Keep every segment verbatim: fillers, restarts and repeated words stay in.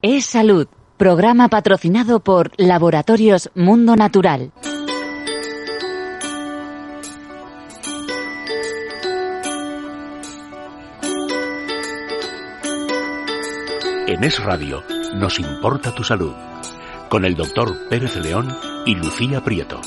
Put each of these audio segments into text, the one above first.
Es Salud, programa patrocinado por Laboratorios Mundo Natural. En Es Radio nos importa tu salud, con el doctor Pérez León y Lucía Prieto.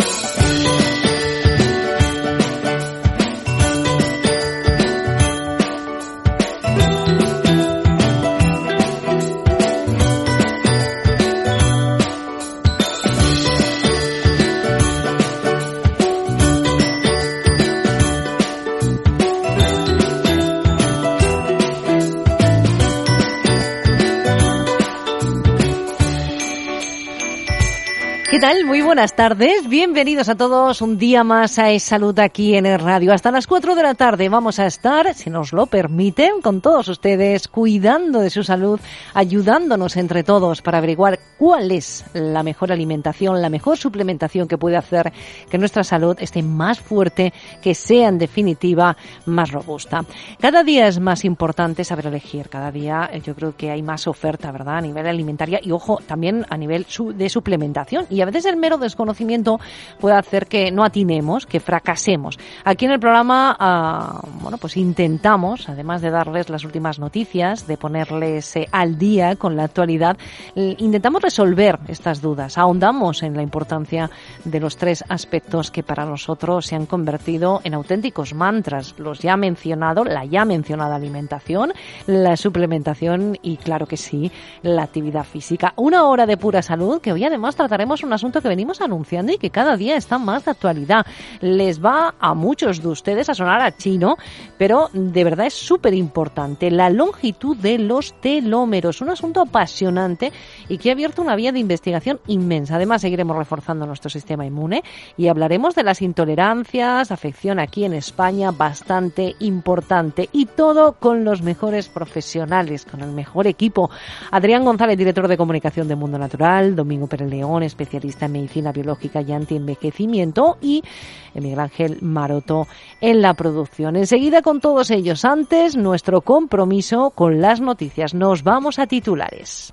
¿Qué tal? Muy buenas tardes. Bienvenidos a todos un día más a Es Salud aquí en Es Radio. Hasta las cuatro de la tarde vamos a estar, si nos lo permiten, con todos ustedes, cuidando de su salud, ayudándonos entre todos para averiguar cuál es la mejor alimentación, la mejor suplementación que puede hacer que nuestra salud esté más fuerte, que sea en definitiva más robusta. Cada día es más importante saber elegir. Cada día yo creo que hay más oferta, ¿verdad? A nivel alimentaria y, ojo, también a nivel de suplementación. Y a veces el mero desconocimiento puede hacer que no atinemos, que fracasemos. Aquí en el programa, uh, bueno, pues intentamos, además de darles las últimas noticias, de ponerles eh, al día con la actualidad, eh, intentamos resolver estas dudas. Ahondamos en la importancia de los tres aspectos que para nosotros se han convertido en auténticos mantras. Los ya mencionado, la ya mencionada alimentación, la suplementación y, claro que sí, la actividad física. Una hora de pura salud que hoy además trataremos un asunto que venimos anunciando y que cada día está más de actualidad. Les va a muchos de ustedes a sonar a chino, pero de verdad es súper importante. La longitud de los telómeros, un asunto apasionante y que ha abierto una vía de investigación inmensa. Además, seguiremos reforzando nuestro sistema inmune y hablaremos de las intolerancias, afección aquí en España, bastante importante. Y todo con los mejores profesionales, con el mejor equipo. Adrián González, director de comunicación de Mundo Natural, Domingo Pérez León, especialista en medicina biológica y antienvejecimiento, y Miguel Ángel Maroto en la producción. Enseguida con todos ellos. Antes, nuestro compromiso con las noticias. Nos vamos a titulares.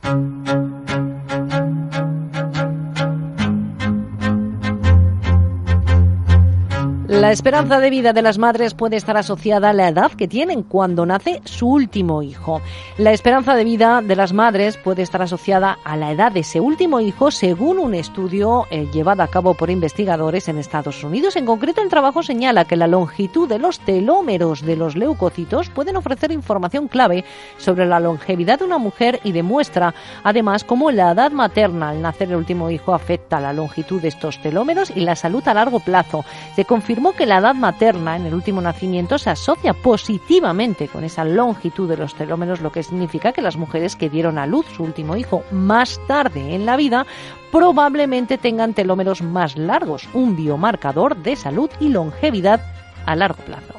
La esperanza de vida de las madres puede estar asociada a la edad que tienen cuando nace su último hijo. La esperanza de vida de las madres puede estar asociada a la edad de ese último hijo, según un estudio eh, llevado a cabo por investigadores en Estados Unidos. En concreto, el trabajo señala que la longitud de los telómeros de los leucocitos pueden ofrecer información clave sobre la longevidad de una mujer y demuestra, además, cómo la edad materna al nacer el último hijo afecta la longitud de estos telómeros y la salud a largo plazo. Se confirmó que la edad materna en el último nacimiento se asocia positivamente con esa longitud de los telómeros, lo que significa que las mujeres que dieron a luz su último hijo más tarde en la vida probablemente tengan telómeros más largos, un biomarcador de salud y longevidad a largo plazo.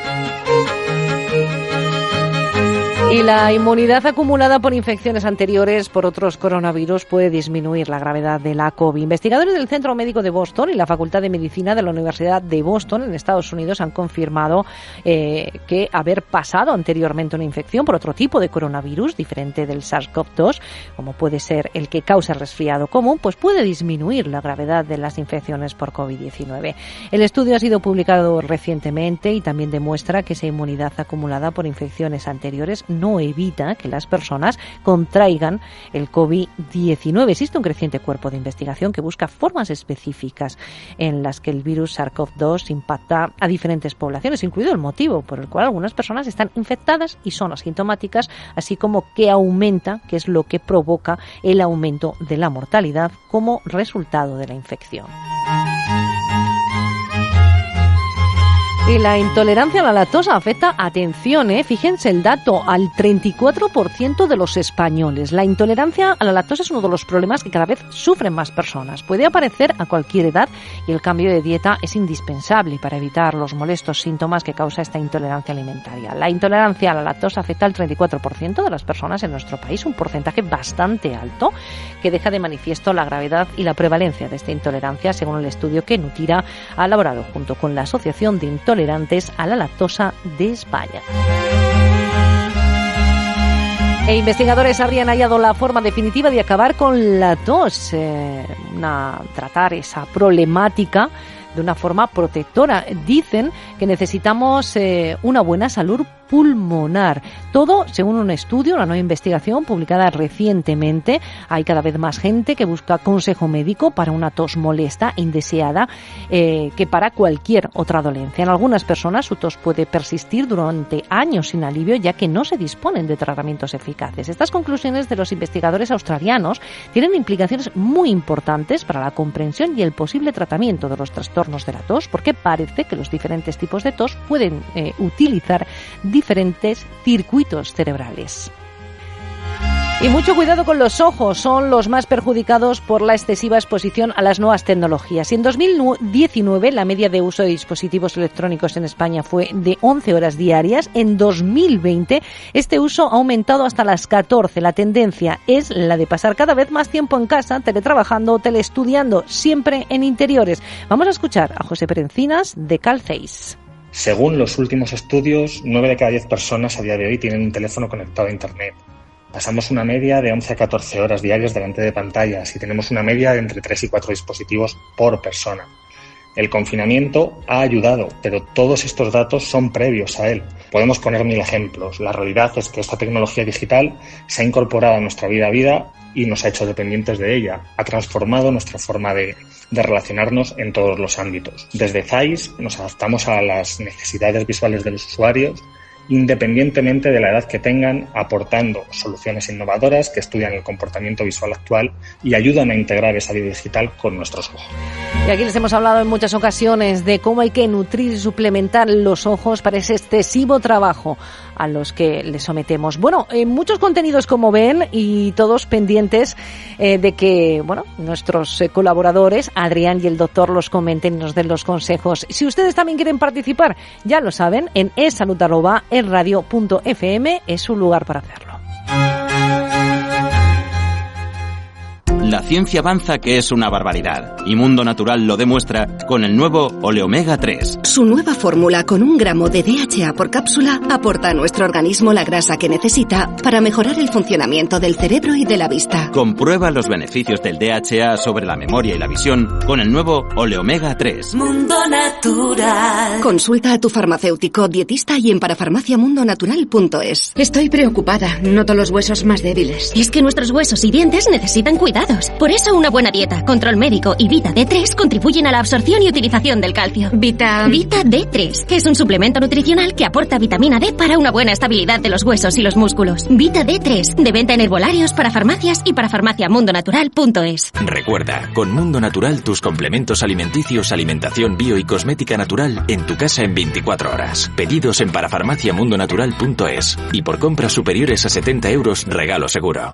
Y la inmunidad acumulada por infecciones anteriores por otros coronavirus puede disminuir la gravedad de la COVID. Investigadores del Centro Médico de Boston y la Facultad de Medicina de la Universidad de Boston en Estados Unidos han confirmado eh, que haber pasado anteriormente una infección por otro tipo de coronavirus diferente del SARS-CoV dos, como puede ser el que causa el resfriado común, pues puede disminuir la gravedad de las infecciones por COVID diecinueve. El estudio ha sido publicado recientemente y también demuestra que esa inmunidad acumulada por infecciones anteriores no evita que las personas contraigan el COVID diecinueve. Existe un creciente cuerpo de investigación que busca formas específicas en las que el virus SARS-CoV dos impacta a diferentes poblaciones, incluido el motivo por el cual algunas personas están infectadas y son asintomáticas, así como qué aumenta, qué es lo que provoca el aumento de la mortalidad como resultado de la infección. Y la intolerancia a la lactosa afecta, atención, eh, fíjense el dato, al treinta y cuatro por ciento de los españoles. La intolerancia a la lactosa es uno de los problemas que cada vez sufren más personas. Puede aparecer a cualquier edad y el cambio de dieta es indispensable para evitar los molestos síntomas que causa esta intolerancia alimentaria. La intolerancia a la lactosa afecta al treinta y cuatro por ciento de las personas en nuestro país, un porcentaje bastante alto que deja de manifiesto la gravedad y la prevalencia de esta intolerancia, según el estudio que Nutira ha elaborado junto con la Asociación de Intolerantes a la Lactosa de España. E investigadores habrían hallado la forma definitiva de acabar con la tos, eh, una, tratar esa problemática de una forma protectora. Dicen que necesitamos eh, una buena salud pulmonar. Todo según un estudio, una nueva investigación publicada recientemente. Hay cada vez más gente que busca consejo médico para una tos molesta, indeseada, eh, que para cualquier otra dolencia. En algunas personas su tos puede persistir durante años sin alivio, ya que no se disponen de tratamientos eficaces. Estas conclusiones de los investigadores australianos tienen implicaciones muy importantes para la comprensión y el posible tratamiento de los trastornos de la tos, porque parece que los diferentes tipos de tos pueden eh, utilizar diferentes circuitos cerebrales. Y mucho cuidado con los ojos, son los más perjudicados por la excesiva exposición a las nuevas tecnologías. En dos mil diecinueve la media de uso de dispositivos electrónicos en España fue de once horas diarias. En dos mil veinte este uso ha aumentado hasta las catorce. La tendencia es la de pasar cada vez más tiempo en casa, teletrabajando o teleestudiando, siempre en interiores. Vamos a escuchar a José Pérez Encinas de Calface. Según los últimos estudios, nueve de cada diez personas a día de hoy tienen un teléfono conectado a Internet. Pasamos una media de once a catorce horas diarias delante de pantallas y tenemos una media de entre tres y cuatro dispositivos por persona. El confinamiento ha ayudado, pero todos estos datos son previos a él. Podemos poner mil ejemplos. La realidad es que esta tecnología digital se ha incorporado a nuestra vida a vida y nos ha hecho dependientes de ella. Ha transformado nuestra forma de, de relacionarnos en todos los ámbitos. Desde Zeiss nos adaptamos a las necesidades visuales de los usuarios, independientemente de la edad que tengan, aportando soluciones innovadoras que estudian el comportamiento visual actual y ayudan a integrar esa vida digital con nuestros ojos. Y aquí les hemos hablado en muchas ocasiones de cómo hay que nutrir y suplementar los ojos para ese excesivo trabajo a los que les sometemos. Bueno, eh, muchos contenidos como ven y todos pendientes eh, de que, bueno, nuestros eh, colaboradores, Adrián y el doctor, los comenten y nos den los consejos. Si ustedes también quieren participar, ya lo saben, en esalud arroba erradio punto f m es un lugar para hacerlo. La ciencia avanza, que es una barbaridad, y Mundo Natural lo demuestra con el nuevo Oleomega tres. Su nueva fórmula con un gramo de D H A por cápsula aporta a nuestro organismo la grasa que necesita para mejorar el funcionamiento del cerebro y de la vista. Comprueba los beneficios del D H A sobre la memoria y la visión con el nuevo Oleomega tres. Mundo Natural. Consulta a tu farmacéutico, dietista y en parafarmacia mundo natural punto es. Estoy preocupada, noto los huesos más débiles. Es que nuestros huesos y dientes necesitan cuidados. Por eso una buena dieta, control médico y Vita D tres contribuyen a la absorción y utilización del calcio. Vita... Vita D tres, que es un suplemento nutricional que aporta vitamina D para una buena estabilidad de los huesos y los músculos. Vita D tres, de venta en herbolarios, para farmacias y para farmacia mundo natural punto es. Recuerda, con Mundo Natural tus complementos alimenticios, alimentación bio y cosmética natural en tu casa en veinticuatro horas. Pedidos en parafarmacia mundo natural punto es. Y por compras superiores a setenta euros, regalo seguro.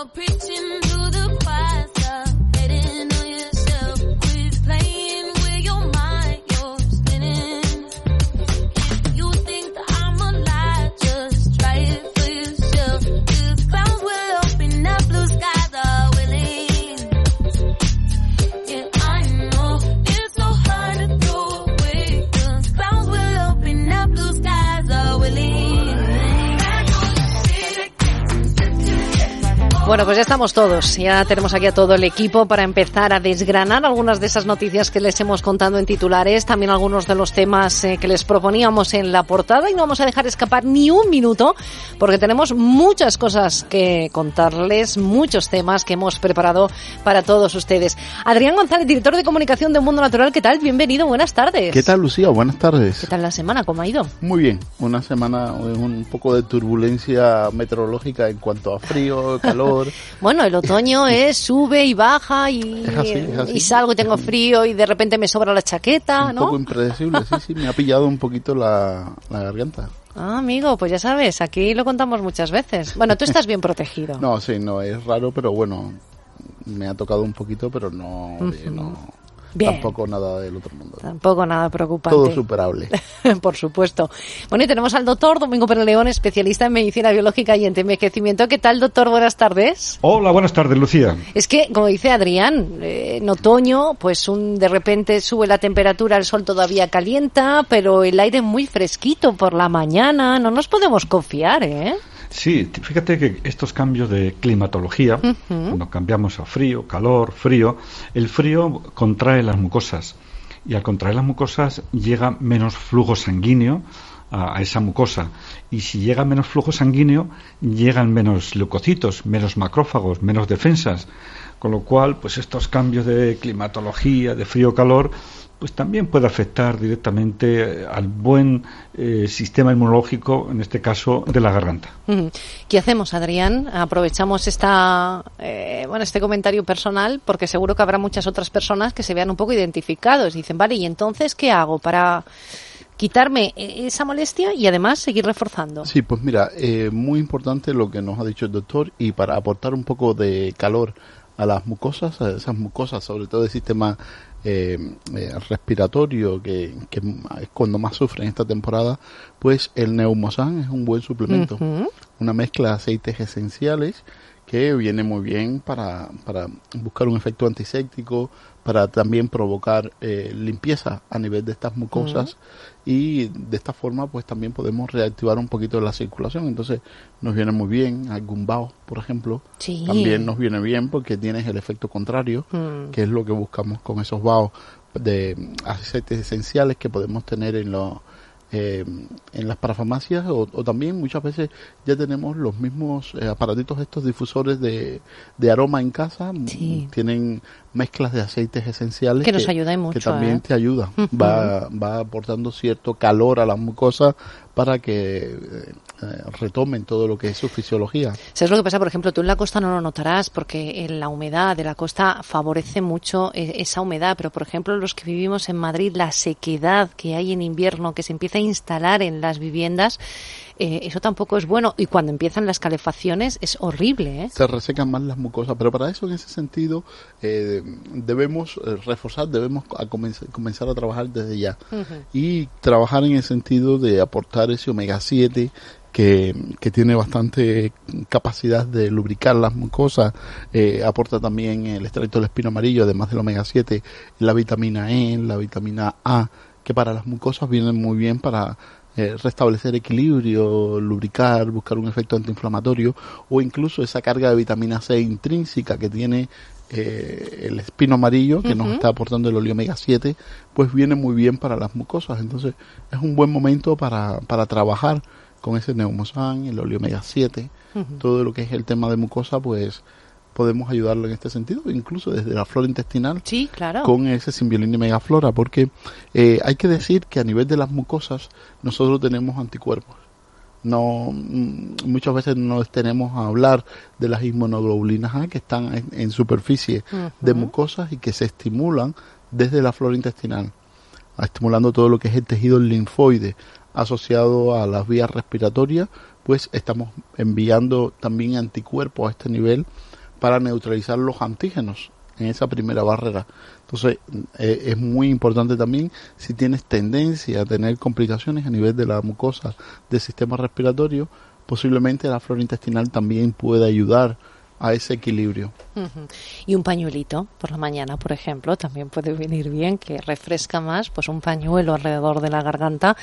Bueno, pues ya estamos todos, ya tenemos aquí a todo el equipo para empezar a desgranar algunas de esas noticias que les hemos contado en titulares, también algunos de los temas eh, que les proponíamos en la portada, y no vamos a dejar escapar ni un minuto porque tenemos muchas cosas que contarles, muchos temas que hemos preparado para todos ustedes. Adrián González, director de comunicación de Mundo Natural, ¿qué tal? Bienvenido, buenas tardes. ¿Qué tal, Lucía? Buenas tardes. ¿Qué tal la semana? ¿Cómo ha ido? Muy bien, una semana, un poco de turbulencia meteorológica en cuanto a frío, calor. Bueno, el otoño es sube y baja y, es así, es así. y salgo y tengo frío y de repente me sobra la chaqueta, ¿no? Un poco impredecible, sí, sí, me ha pillado un poquito la, la garganta. Ah, amigo, pues ya sabes, aquí lo contamos muchas veces. Bueno, tú estás bien protegido. No, sí, no, es raro, pero bueno, me ha tocado un poquito, pero no... Uh-huh. Oye, no Bien. Tampoco nada del otro mundo. Tampoco nada preocupante. Todo superable. Por supuesto. Bueno, y tenemos al doctor Domingo Pérez León, especialista en medicina biológica y envejecimiento. ¿Qué tal, doctor? Buenas tardes. Hola, buenas tardes, Lucía. Es que, como dice Adrián, eh, en otoño, pues un de repente sube la temperatura, el sol todavía calienta, pero el aire muy fresquito por la mañana. No nos podemos confiar, ¿eh? Sí, fíjate que estos cambios de climatología, uh-huh. cuando cambiamos a frío, calor, frío, el frío contrae las mucosas y al contraer las mucosas llega menos flujo sanguíneo a, a esa mucosa, y si llega menos flujo sanguíneo llegan menos leucocitos, menos macrófagos, menos defensas, con lo cual pues estos cambios de climatología, de frío-calor, pues también puede afectar directamente al buen eh, sistema inmunológico, en este caso de la garganta. ¿Qué hacemos, Adrián? Aprovechamos esta eh, bueno este comentario personal, porque seguro que habrá muchas otras personas que se vean un poco identificados y dicen, vale, ¿y entonces qué hago para quitarme esa molestia y además seguir reforzando? Sí, pues mira, eh, muy importante lo que nos ha dicho el doctor, y para aportar un poco de calor a las mucosas, a esas mucosas, sobre todo el sistema eh, eh, respiratorio, que, que es cuando más sufre en esta temporada, pues el Neumosan es un buen suplemento. Uh-huh. Una mezcla de aceites esenciales que viene muy bien para, para buscar un efecto antiséptico, para también provocar eh, limpieza a nivel de estas mucosas, uh-huh. y de esta forma pues también podemos reactivar un poquito la circulación. Entonces nos viene muy bien algún vaho, por ejemplo, sí. también nos viene bien porque tienes el efecto contrario, uh-huh. que es lo que buscamos con esos vahos de aceites esenciales que podemos tener en los Eh, en las parafarmacias, o, o también muchas veces ya tenemos los mismos eh, aparatitos, estos difusores de, de aroma en casa, sí. tienen mezclas de aceites esenciales que, que nos ayuda mucho, que también ¿eh? te ayuda, uh-huh. va, va aportando cierto calor a las mucosas para que eh, retomen todo lo que es su fisiología. ¿Sabes lo que pasa? Por ejemplo, tú en la costa no lo notarás porque en la humedad de la costa favorece mucho esa humedad, pero por ejemplo los que vivimos en Madrid, la sequedad que hay en invierno, que se empieza a instalar en las viviendas, eh, eso tampoco es bueno, y cuando empiezan las calefacciones es horrible, ¿eh? Se resecan más las mucosas, pero para eso, en ese sentido, eh, debemos eh, reforzar, debemos a comenzar, comenzar a trabajar desde ya, uh-huh. y trabajar en el sentido de aportar ese omega siete que, que tiene bastante capacidad de lubricar las mucosas, eh, aporta también el extracto del espino amarillo, además del omega siete, la vitamina E, la vitamina A, que para las mucosas vienen muy bien para eh, restablecer equilibrio, lubricar, buscar un efecto antiinflamatorio, o incluso esa carga de vitamina C intrínseca que tiene eh, el espino amarillo, que uh-huh. nos está aportando el óleo omega siete, pues viene muy bien para las mucosas. Entonces es un buen momento para, para trabajar con ese Neumosan, el óleo omega siete, uh-huh. todo lo que es el tema de mucosa, pues podemos ayudarlo en este sentido, incluso desde la flora intestinal, sí, claro. con ese Symbiolini Megaflora, porque eh, hay que decir que a nivel de las mucosas nosotros tenemos anticuerpos. No, muchas veces no tenemos a hablar de las inmunoglobulinas A que están en, en superficie uh-huh. de mucosas y que se estimulan desde la flora intestinal, estimulando todo lo que es el tejido linfoide asociado a las vías respiratorias, pues estamos enviando también anticuerpos a este nivel para neutralizar los antígenos en esa primera barrera. Entonces eh, es muy importante también, si tienes tendencia a tener complicaciones a nivel de la mucosa del sistema respiratorio, posiblemente la flora intestinal también puede ayudar a ese equilibrio. Uh-huh. Y un pañuelito por la mañana, por ejemplo, también puede venir bien, que refresca más, pues un pañuelo alrededor de la garganta,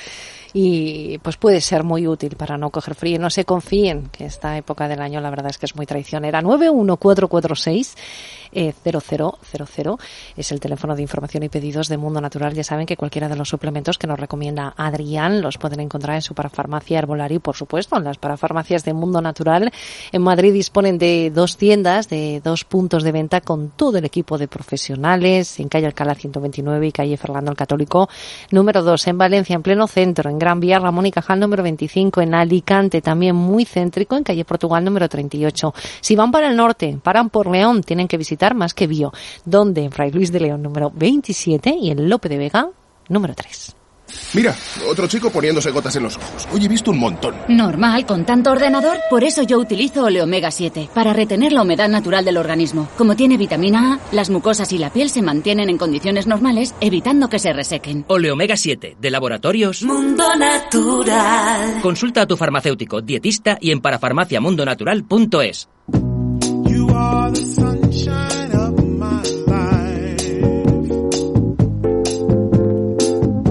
y pues puede ser muy útil para no coger frío. No se confíen, que esta época del año la verdad es que es muy traicionera. nueve uno cuatro cuatro seis cero cero cero cero es el teléfono de información y pedidos de Mundo Natural. Ya saben que cualquiera de los suplementos que nos recomienda Adrián los pueden encontrar en su parafarmacia Herbolario y, por supuesto, en las parafarmacias de Mundo Natural. En Madrid disponen de dos tiendas, de dos puntos de venta con todo el equipo de profesionales, en calle Alcalá ciento veintinueve y calle Fernando el Católico número dos, en Valencia, en pleno centro, en Gran Vía Ramón y Cajal número veinticinco, en Alicante, también muy céntrico, en calle Portugal número treinta y ocho. Si van para el norte, paran por León, tienen que visitar Más que Bio, donde en Fray Luis de León número veintisiete y en Lope de Vega número tres. Mira, otro chico poniéndose gotas en los ojos. Hoy he visto un montón. Normal, con tanto ordenador. Por eso yo utilizo Oleomega siete, para retener la humedad natural del organismo. Como tiene vitamina A, las mucosas y la piel se mantienen en condiciones normales, evitando que se resequen. Oleomega siete, de Laboratorios Mundo Natural. Consulta a tu farmacéutico, dietista y en parafarmacia mundo natural punto es. You are the sunshine of my life.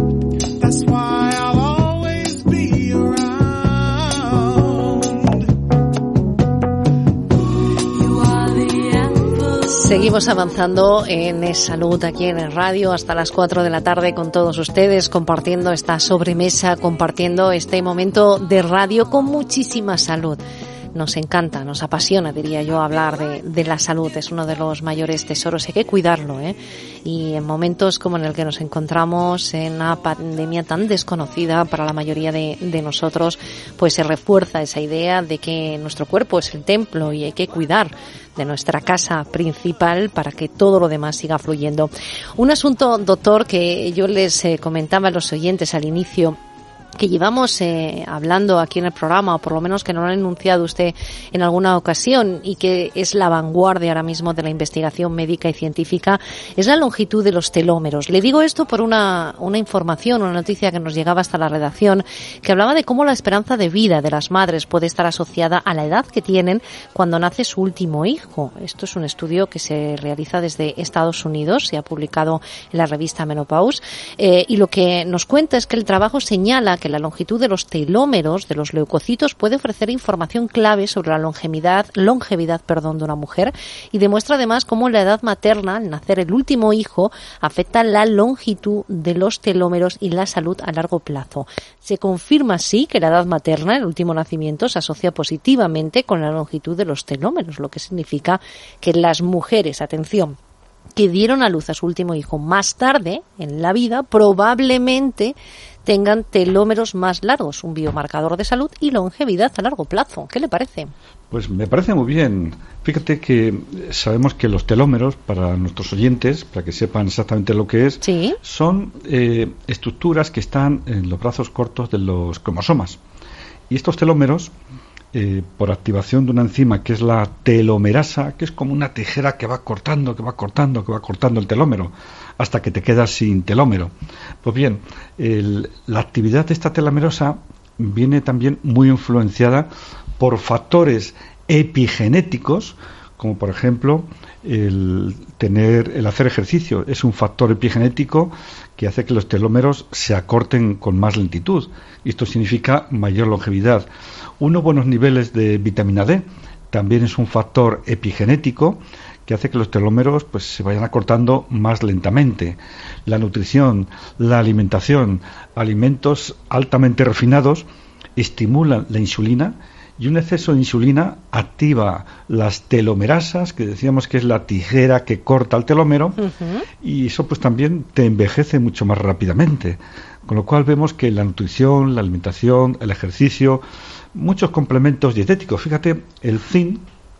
That's why I'll always be around. Seguimos avanzando en Es Salud aquí en el radio hasta las cuatro de la tarde con todos ustedes, compartiendo esta sobremesa, compartiendo este momento de radio con muchísima salud. Nos encanta, nos apasiona, diría yo, hablar de, de la salud. Es uno de los mayores tesoros, hay que cuidarlo, ¿eh? Y en momentos como en el que nos encontramos, en una pandemia tan desconocida para la mayoría de, de nosotros, pues se refuerza esa idea de que nuestro cuerpo es el templo y hay que cuidar de nuestra casa principal para que todo lo demás siga fluyendo. Un asunto, doctor, que yo les eh, comentaba a los oyentes al inicio, que llevamos eh, hablando aquí en el programa, o por lo menos que no lo ha enunciado usted en alguna ocasión, y que es la vanguardia ahora mismo de la investigación médica y científica, es la longitud de los telómeros. Le digo esto por una, una información, una noticia que nos llegaba hasta la redacción, que hablaba de cómo la esperanza de vida de las madres puede estar asociada a la edad que tienen cuando nace su último hijo. Esto es un estudio que se realiza desde Estados Unidos, se ha publicado en la revista Menopause, eh, y lo que nos cuenta es que el trabajo señala que la longitud de los telómeros de los leucocitos puede ofrecer información clave sobre la longevidad, longevidad, perdón, de una mujer, y demuestra además cómo la edad materna, al nacer el último hijo, afecta la longitud de los telómeros y la salud a largo plazo. Se confirma así que la edad materna, el último nacimiento, se asocia positivamente con la longitud de los telómeros, lo que significa que las mujeres, atención, que dieron a luz a su último hijo más tarde en la vida, probablemente tengan telómeros más largos, un biomarcador de salud y longevidad a largo plazo. ¿Qué le parece? Pues me parece muy bien. Fíjate que sabemos que los telómeros, para nuestros oyentes, para que sepan exactamente lo que es, ¿sí?, son eh, estructuras que están en los brazos cortos de los cromosomas. Y estos telómeros, eh, por activación de una enzima que es la telomerasa, que es como una tijera que va cortando, que va cortando, que va cortando el telómero, hasta que te quedas sin telómero. Pues bien, el, la actividad de esta telomerasa viene también muy influenciada por factores epigenéticos, como por ejemplo el tener, el hacer ejercicio. Es un factor epigenético que hace que los telómeros se acorten con más lentitud, y esto significa mayor longevidad. Unos buenos niveles de vitamina D también es un factor epigenético que hace que los telómeros pues se vayan acortando más lentamente. La nutrición, la alimentación, alimentos altamente refinados estimulan la insulina, y un exceso de insulina activa las telomerasas, que decíamos que es la tijera que corta el telómero, uh-huh. y eso pues también te envejece mucho más rápidamente. Con lo cual vemos que la nutrición, la alimentación, el ejercicio, muchos complementos dietéticos. Fíjate, el zinc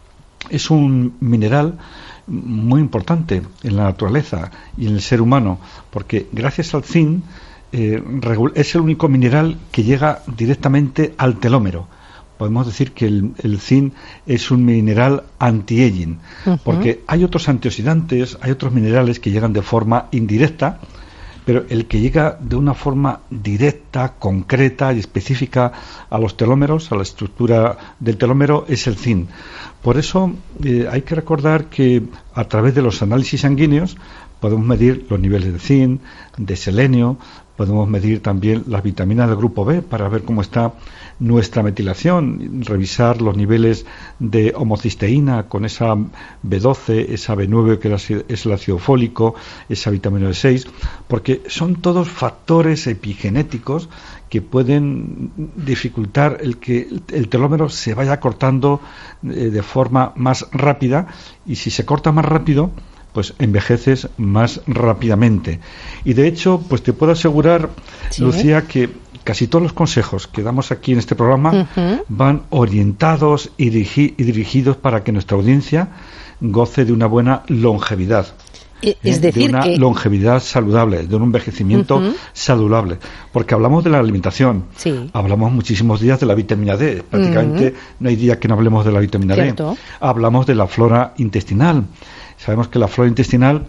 es un mineral muy importante en la naturaleza y en el ser humano, porque gracias al zinc eh, es el único mineral que llega directamente al telómero. Podemos decir que el, el zinc es un mineral anti-aging, uh-huh. porque hay otros antioxidantes, hay otros minerales que llegan de forma indirecta, pero el que llega de una forma directa, concreta y específica a los telómeros, a la estructura del telómero, es el zinc. Por eso eh, hay que recordar que a través de los análisis sanguíneos podemos medir los niveles de zinc, de selenio, podemos medir también las vitaminas del grupo B para ver cómo está nuestra metilación, revisar los niveles de homocisteína con esa B doce, esa B nueve que es el ácido fólico, esa vitamina B seis, porque son todos factores epigenéticos que pueden dificultar el que el telómero se vaya cortando eh, de forma más rápida, y si se corta más rápido, pues envejeces más rápidamente. Y de hecho, pues te puedo asegurar, ¿sí?, Lucía, que casi todos los consejos que damos aquí en este programa uh-huh. van orientados y, dirigi- y dirigidos para que nuestra audiencia goce de una buena longevidad. Es ¿eh? decir, de una que... longevidad saludable, de un envejecimiento uh-huh. saludable. Porque hablamos de la alimentación, sí. hablamos muchísimos días de la vitamina D, prácticamente uh-huh. no hay día que no hablemos de la vitamina ¿Cierto? D. Hablamos de la flora intestinal. Sabemos que la flora intestinal,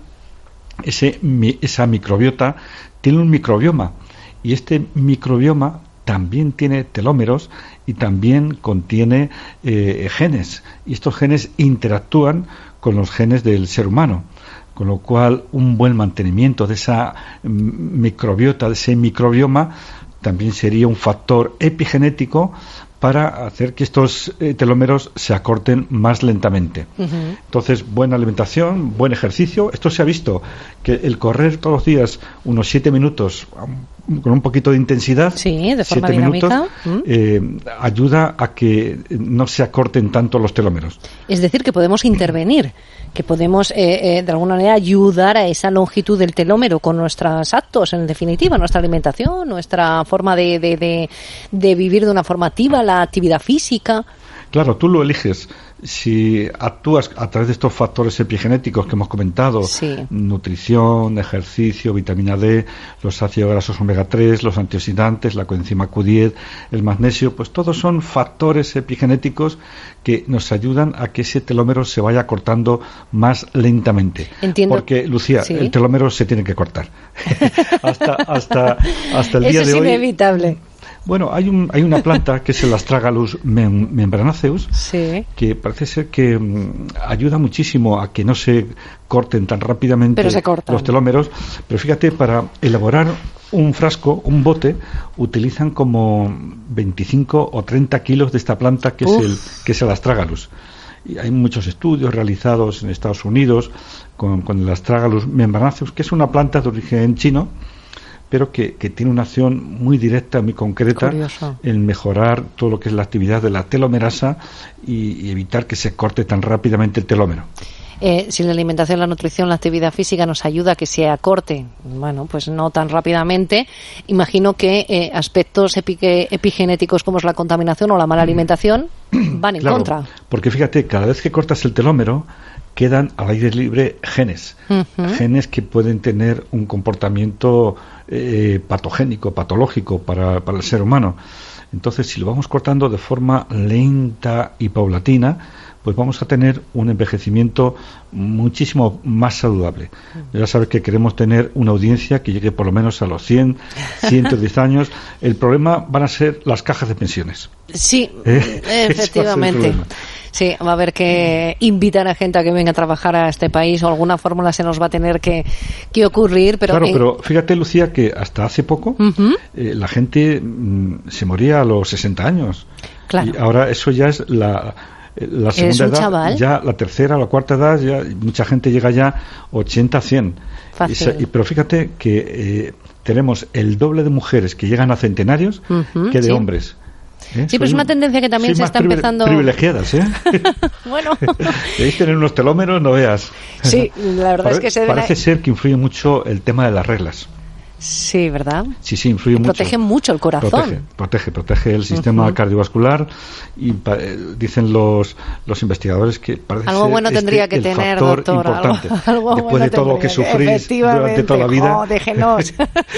ese, esa microbiota, tiene un microbioma, y este microbioma también tiene telómeros y también contiene eh, genes, y estos genes interactúan con los genes del ser humano, con lo cual un buen mantenimiento de esa microbiota, de ese microbioma, también sería un factor epigenético para hacer que estos eh, telómeros se acorten más lentamente. Uh-huh. Entonces, buena alimentación, buen ejercicio. Esto se ha visto, que el correr todos los días unos siete minutos con un poquito de intensidad, sí, de forma siete dinámica, minutos, ¿Mm? eh, ayuda a que no se acorten tanto los telómeros. Es decir, que podemos intervenir, que podemos eh, eh, de alguna manera ayudar a esa longitud del telómero con nuestros actos, en definitiva, nuestra alimentación, nuestra forma de, de, de, de vivir de una forma activa, la actividad física. Claro, tú lo eliges. Si actúas a través de estos factores epigenéticos que hemos comentado, sí. nutrición, ejercicio, vitamina D, los ácidos grasos omega tres, los antioxidantes, la coenzima Q diez, el magnesio, pues todos son factores epigenéticos que nos ayudan a que ese telómero se vaya cortando más lentamente. Entiendo. Porque, Lucía, ¿Sí? el telómero se tiene que cortar. hasta, hasta, hasta el día Eso de es hoy. inevitable. Bueno, hay un hay una planta que es el Astragalus mem- membranaceus, sí. que parece ser que mm, ayuda muchísimo a que no se corten tan rápidamente Pero se cortan. los telómeros. Pero fíjate, para elaborar un frasco, un bote, utilizan como veinticinco o treinta kilos de esta planta que Uf. es el que es el Astragalus. Y hay muchos estudios realizados en Estados Unidos con, con el Astragalus membranaceus, que es una planta de origen chino, pero que, que tiene una acción muy directa, muy concreta Curioso. en mejorar todo lo que es la actividad de la telomerasa y, y evitar que se corte tan rápidamente el telómero. Eh, si la alimentación, la nutrición, la actividad física nos ayuda a que se acorte, bueno, pues no tan rápidamente, imagino que eh, aspectos epi- epigenéticos como es la contaminación o la mala alimentación van en Claro, contra. Porque fíjate, cada vez que cortas el telómero, quedan al aire libre genes, Uh-huh. genes que pueden tener un comportamiento eh, patogénico, patológico para, para el ser humano. Entonces, si lo vamos cortando de forma lenta y paulatina, pues vamos a tener un envejecimiento muchísimo más saludable. Ya sabes que queremos tener una audiencia que llegue por lo menos a los cien, ciento diez años. El problema van a ser las cajas de pensiones. Sí, ¿Eh? efectivamente. Sí, va a haber que invitar a gente a que venga a trabajar a este país o alguna fórmula se nos va a tener que, que ocurrir. Pero claro, en... pero fíjate, Lucía, que hasta hace poco uh-huh. eh, la gente mm, se moría a los sesenta años. Claro. Y ahora eso ya es la, la segunda ¿Eres un edad, chaval? ya la tercera, la cuarta edad, ya mucha gente llega ya ochenta, cien. Fácil. Y, y, pero fíjate que eh, tenemos el doble de mujeres que llegan a centenarios uh-huh, que de sí. hombres. ¿Eh? Sí, pero es una tendencia que también Sois se más está privile- empezando... privilegiadas, ¿eh? Bueno. Debéis tener unos telómeros, no veas. Sí, la verdad Pare- es que se Parece ven... ser que influye mucho el tema de las reglas. Sí, ¿verdad? Sí, sí, influye mucho. Protege mucho el corazón. Protege, protege, protege el sistema Uh-huh. cardiovascular y pa- eh, dicen los los investigadores que parece Algo ser bueno este tendría que el tener, factor doctor. Algo, importante. algo Después bueno de todo lo que tendría sufrís durante toda la vida. Oh, déjenos.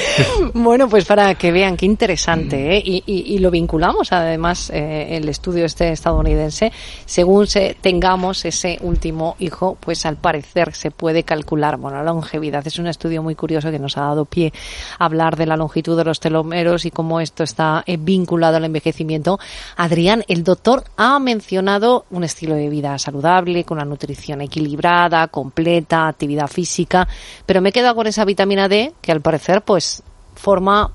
Bueno, pues para que vean qué interesante, ¿eh? y, y, y lo vinculamos además eh, el estudio este estadounidense. Según se tengamos ese último hijo, pues al parecer se puede calcular, bueno, la longevidad. Es un estudio muy curioso que nos ha dado pie a hablar de la longitud de los telómeros y cómo esto está eh, vinculado al envejecimiento. Adrián, el doctor ha mencionado un estilo de vida saludable, con una nutrición equilibrada, completa, actividad física, pero me he quedado con esa vitamina D que al parecer pues forma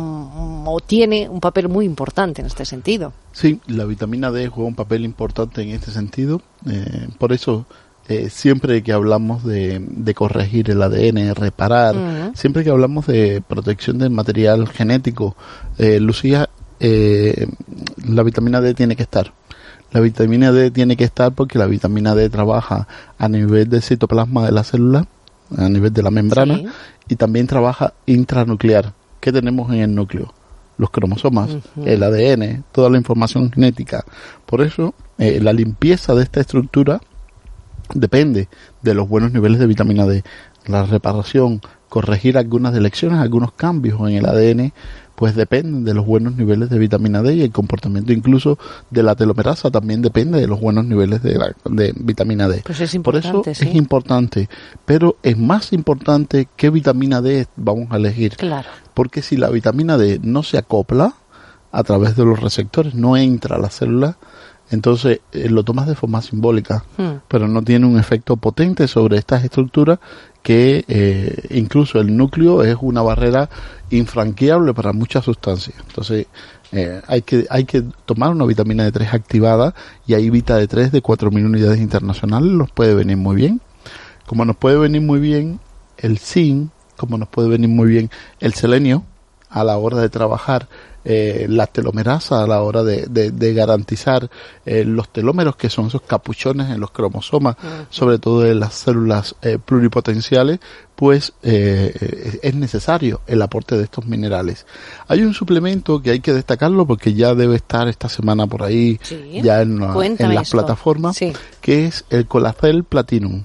mm, o tiene un papel muy importante en este sentido. Sí, la vitamina D juega un papel importante en este sentido, eh, por eso Eh, siempre que hablamos de, de corregir el A D N, reparar, Uh-huh. siempre que hablamos de protección del material genético, eh, Lucía, eh, la vitamina D tiene que estar. La vitamina D tiene que estar porque la vitamina D trabaja a nivel del citoplasma de la célula, a nivel de la membrana, Sí. y también trabaja intranuclear. ¿Qué tenemos en el núcleo? Los cromosomas, Uh-huh. el A D N, toda la información genética. Por eso, eh, la limpieza de esta estructura depende de los buenos niveles de vitamina D. La reparación, corregir algunas delecciones, algunos cambios en el A D N, pues dependen de los buenos niveles de vitamina D, y el comportamiento incluso de la telomerasa también depende de los buenos niveles de, la, de vitamina D. Pues es Por eso importante, sí. es importante, pero es más importante qué vitamina D vamos a elegir. Claro. Porque si la vitamina D no se acopla a través de los receptores, no entra a la célula, entonces eh, lo tomas de forma simbólica, Hmm. pero no tiene un efecto potente sobre estas estructuras que eh, incluso el núcleo es una barrera infranqueable para muchas sustancias. Entonces Eh, hay que hay que tomar una vitamina D tres activada, y ahí Vita D tres de cuatro mil unidades internacionales nos puede venir muy bien. Como nos puede venir muy bien el zinc, como nos puede venir muy bien el selenio a la hora de trabajar eh, la telomerasa, a la hora de, de, de garantizar eh, los telómeros, que son esos capuchones en los cromosomas, uh-huh. sobre todo en las células eh, pluripotenciales, pues eh, es necesario el aporte de estos minerales. Hay un suplemento que hay que destacarlo porque ya debe estar esta semana por ahí, sí. ya en, la, en las esto. plataformas, sí. que es el Colacel Platinum.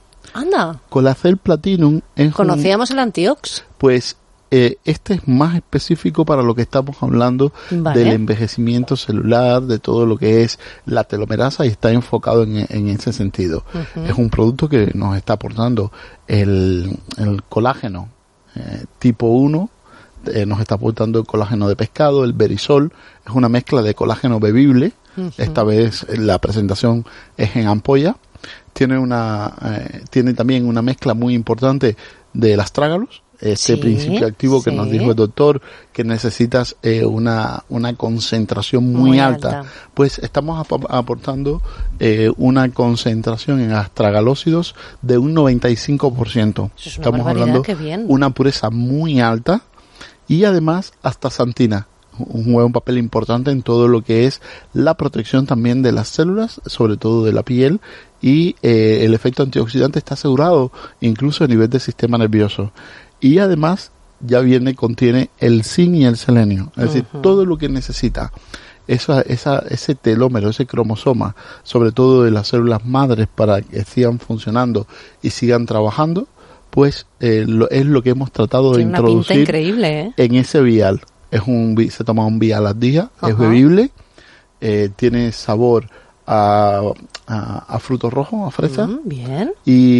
Anda. Colacel Platinum es ¿Conocíamos un, el Antiox? Pues eh, este es más específico para lo que estamos hablando vale. del envejecimiento celular, de todo lo que es la telomerasa, y está enfocado en, en ese sentido. Uh-huh. Es un producto que nos está aportando el, el colágeno eh, tipo uno, eh, nos está aportando el colágeno de pescado, el Verisol, es una mezcla de colágeno bebible. Uh-huh. Esta vez la presentación es en ampolla. Tiene una eh, tiene también una mezcla muy importante del astrágalos, este sí, principio activo que sí. nos dijo el doctor que necesitas eh, una una concentración muy, muy alta. alta. Pues estamos ap- aportando eh, una concentración en astragalócidos de un noventa y cinco por ciento. Eso es una estamos hablando de una pureza muy alta, y además astaxantina juega un papel importante en todo lo que es la protección también de las células, sobre todo de la piel, y eh, el efecto antioxidante está asegurado incluso a nivel del sistema nervioso. Y además ya viene, contiene el zinc y el selenio, es uh-huh. decir, todo lo que necesita esa, esa, ese telómero, ese cromosoma, sobre todo de las células madres, para que sigan funcionando y sigan trabajando, pues eh, lo, es lo que hemos tratado Tiene de introducir una pinta increíble, ¿eh? en ese vial. Es un, se toma un vial al día, uh-huh. es bebible, eh, tiene sabor a, a, a frutos rojos, a fresa. Mm, bien.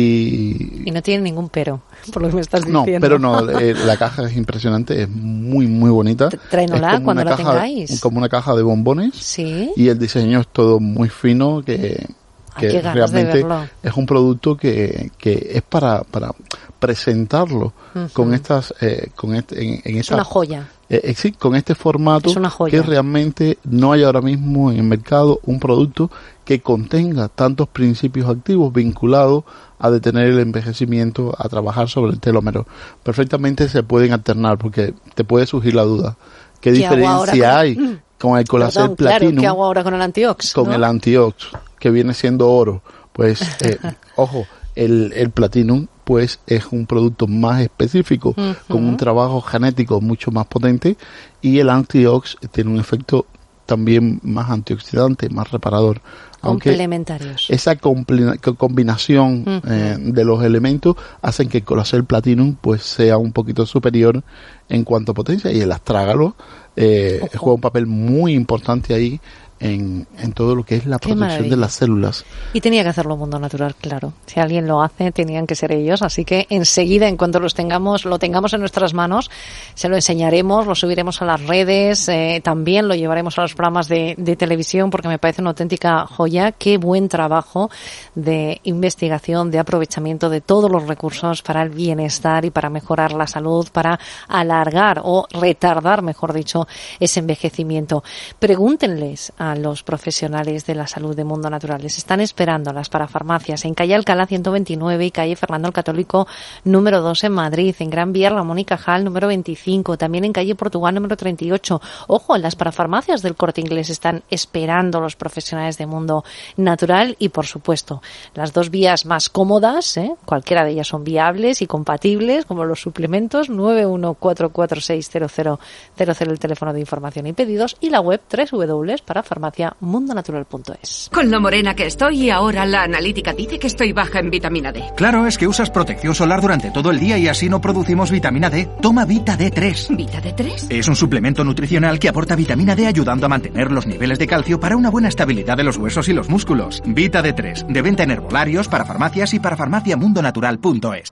Y, y no tiene ningún pero, por lo que me estás diciendo. No, pero no, eh, la caja es impresionante, es muy, muy bonita. Tráenosla cuando la caja, tengáis. Como una caja de bombones. Sí. Y el diseño es todo muy fino, que, que realmente es un producto que, que es para, para presentarlo uh-huh. con estas, eh, con este, en, en es esta, una joya. Eh, sí, con este formato que realmente no hay ahora mismo en el mercado un producto que contenga tantos principios activos vinculados a detener el envejecimiento, a trabajar sobre el telómero. Perfectamente se pueden alternar, porque te puede surgir la duda. ¿Qué, ¿Qué diferencia con... hay con el Colacel Platinum? Claro, ¿qué hago ahora con el Antiox? Con ¿no? el Antiox, que viene siendo oro. Pues, eh, ojo, el, el Platinum pues es un producto más específico, uh-huh. con un trabajo genético mucho más potente, y el Antiox tiene un efecto también más antioxidante, más reparador. Complementarios. Aunque esa compli- combinación uh-huh. eh, de los elementos hacen que el Colacel Platinum pues sea un poquito superior en cuanto a potencia, y el astrágalo eh, juega un papel muy importante ahí en, en todo lo que es la Qué protección maravilla. de las células. Y tenía que hacerlo Mundo Natural, claro. Si alguien lo hace, tenían que ser ellos. Así que enseguida, en cuanto los tengamos, lo tengamos en nuestras manos, se lo enseñaremos, lo subiremos a las redes, eh, también lo llevaremos a los programas de, de televisión, porque me parece una auténtica joya. Qué buen trabajo de investigación, de aprovechamiento de todos los recursos para el bienestar y para mejorar la salud, para alargar o retardar, mejor dicho, ese envejecimiento. Pregúntenles a los profesionales de la salud de Mundo Natural. Les están esperando las parafarmacias en calle Alcalá ciento veintinueve y calle Fernando el Católico número dos en Madrid, en Gran Vía Ramón y Cajal número veinticinco, también en calle Portugal número treinta y ocho. Ojo, en las parafarmacias del Corte Inglés están esperando los profesionales de Mundo Natural, y por supuesto las dos vías más cómodas, ¿eh? cualquiera de ellas son viables y compatibles, como los suplementos. Nueve uno cuatro cuatro seis cero cero cero cero el teléfono de información y pedidos, y la web doble u doble u doble u para farmacia mundo natural punto es. Con lo morena que estoy, y ahora la analítica dice que estoy baja en vitamina D. Claro, es que usas protección solar durante todo el día y así no producimos vitamina D. Toma Vita D tres. ¿Vita D tres? Es un suplemento nutricional que aporta vitamina D ayudando a mantener los niveles de calcio para una buena estabilidad de los huesos y los músculos. Vita D tres, de venta en herbolarios, para farmacias y para farmacia mundo natural punto es.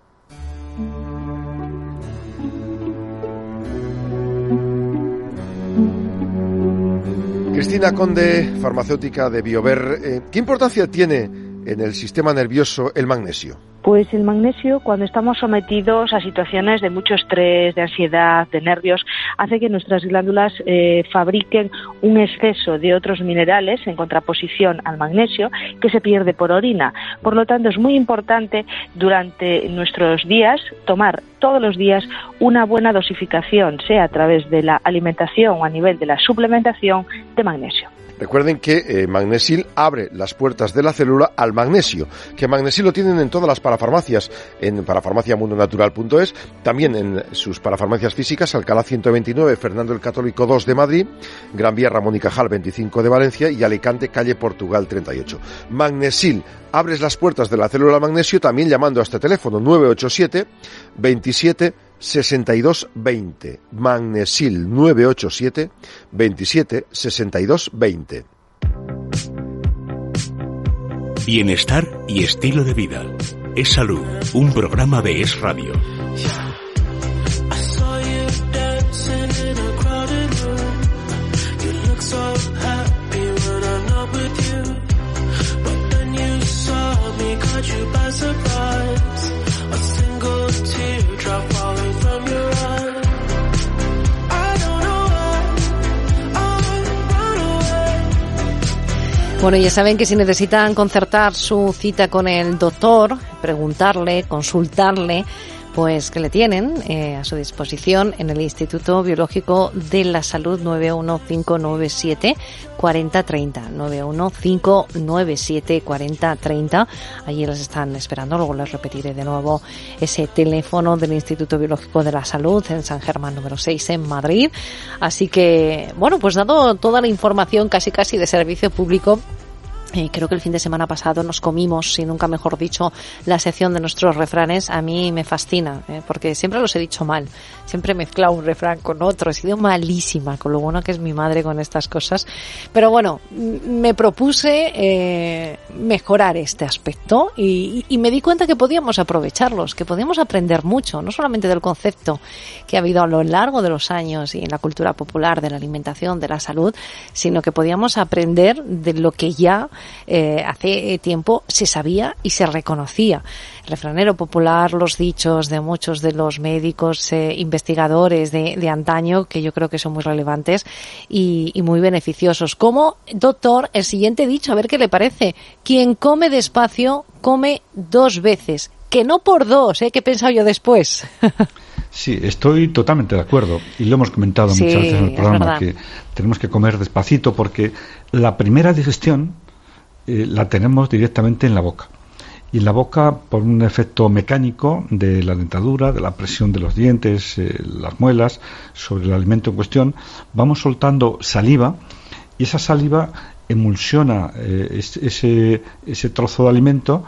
Cristina Conde, farmacéutica de Biover. Eh, ¿Qué importancia tiene en el sistema nervioso el magnesio? Pues el magnesio, cuando estamos sometidos a situaciones de mucho estrés, de ansiedad, de nervios, hace que nuestras glándulas eh, fabriquen un exceso de otros minerales en contraposición al magnesio que se pierde por orina. Por lo tanto, es muy importante durante nuestros días tomar todos los días una buena dosificación, sea a través de la alimentación o a nivel de la suplementación de magnesio. Recuerden que eh, Magnesil abre las puertas de la célula al magnesio, que Magnesil lo tienen en todas las parafarmacias, en parafarmacia mundo natural punto es, también en sus parafarmacias físicas, Alcalá ciento veintinueve, Fernando el Católico dos de Madrid, Gran Vía Ramón y Cajal veinticinco de Valencia y Alicante, calle Portugal treinta y ocho. Magnesil, abres las puertas de la célula al magnesio también llamando a este teléfono nueve ocho siete, veintisiete, sesenta y dos, veinte. Magnesil nueve ocho siete, veintisiete, sesenta y dos, veinte. Bienestar y estilo de vida. Es Salud, un programa de Es Radio. Bueno, ya saben que si necesitan concertar su cita con el doctor, preguntarle, consultarle, pues que le tienen eh, a su disposición en el Instituto Biológico de la Salud nueve uno cinco nueve siete, cuatro cero tres cero, nueve uno cinco nueve siete, cuatro cero tres cero. Allí les están esperando, luego les repetiré de nuevo ese teléfono del Instituto Biológico de la Salud en San Germán número seis en Madrid. Así que, bueno, pues dado toda la información casi casi de servicio público, Eh, creo que el fin de semana pasado nos comimos, si nunca mejor dicho, la sección de nuestros refranes. A mí me fascina, eh, porque siempre los he dicho mal. Siempre he mezclado un refrán con otro. He sido malísima con lo bueno que es mi madre con estas cosas. Pero bueno, me propuse eh, mejorar este aspecto y, y me di cuenta que podíamos aprovecharlos, que podíamos aprender mucho, no solamente del concepto que ha habido a lo largo de los años y en la cultura popular de la alimentación, de la salud, sino que podíamos aprender de lo que ya Eh, hace tiempo se sabía y se reconocía. El refranero popular, los dichos de muchos de los médicos, eh, investigadores de, de antaño, que yo creo que son muy relevantes y, y muy beneficiosos. Como, doctor, el siguiente dicho, a ver qué le parece. Quien come despacio, come dos veces. Que no por dos, ¿eh? ¿Qué he pensado yo después? Sí, estoy totalmente de acuerdo y lo hemos comentado Sí, muchas veces en el programa, es que tenemos que comer despacito porque la primera digestión eh, la tenemos directamente en la boca. Y en la boca, por un efecto mecánico de la dentadura, de la presión de los dientes, eh, las muelas, sobre el alimento en cuestión, vamos soltando saliva y esa saliva emulsiona eh, ese, ese trozo de alimento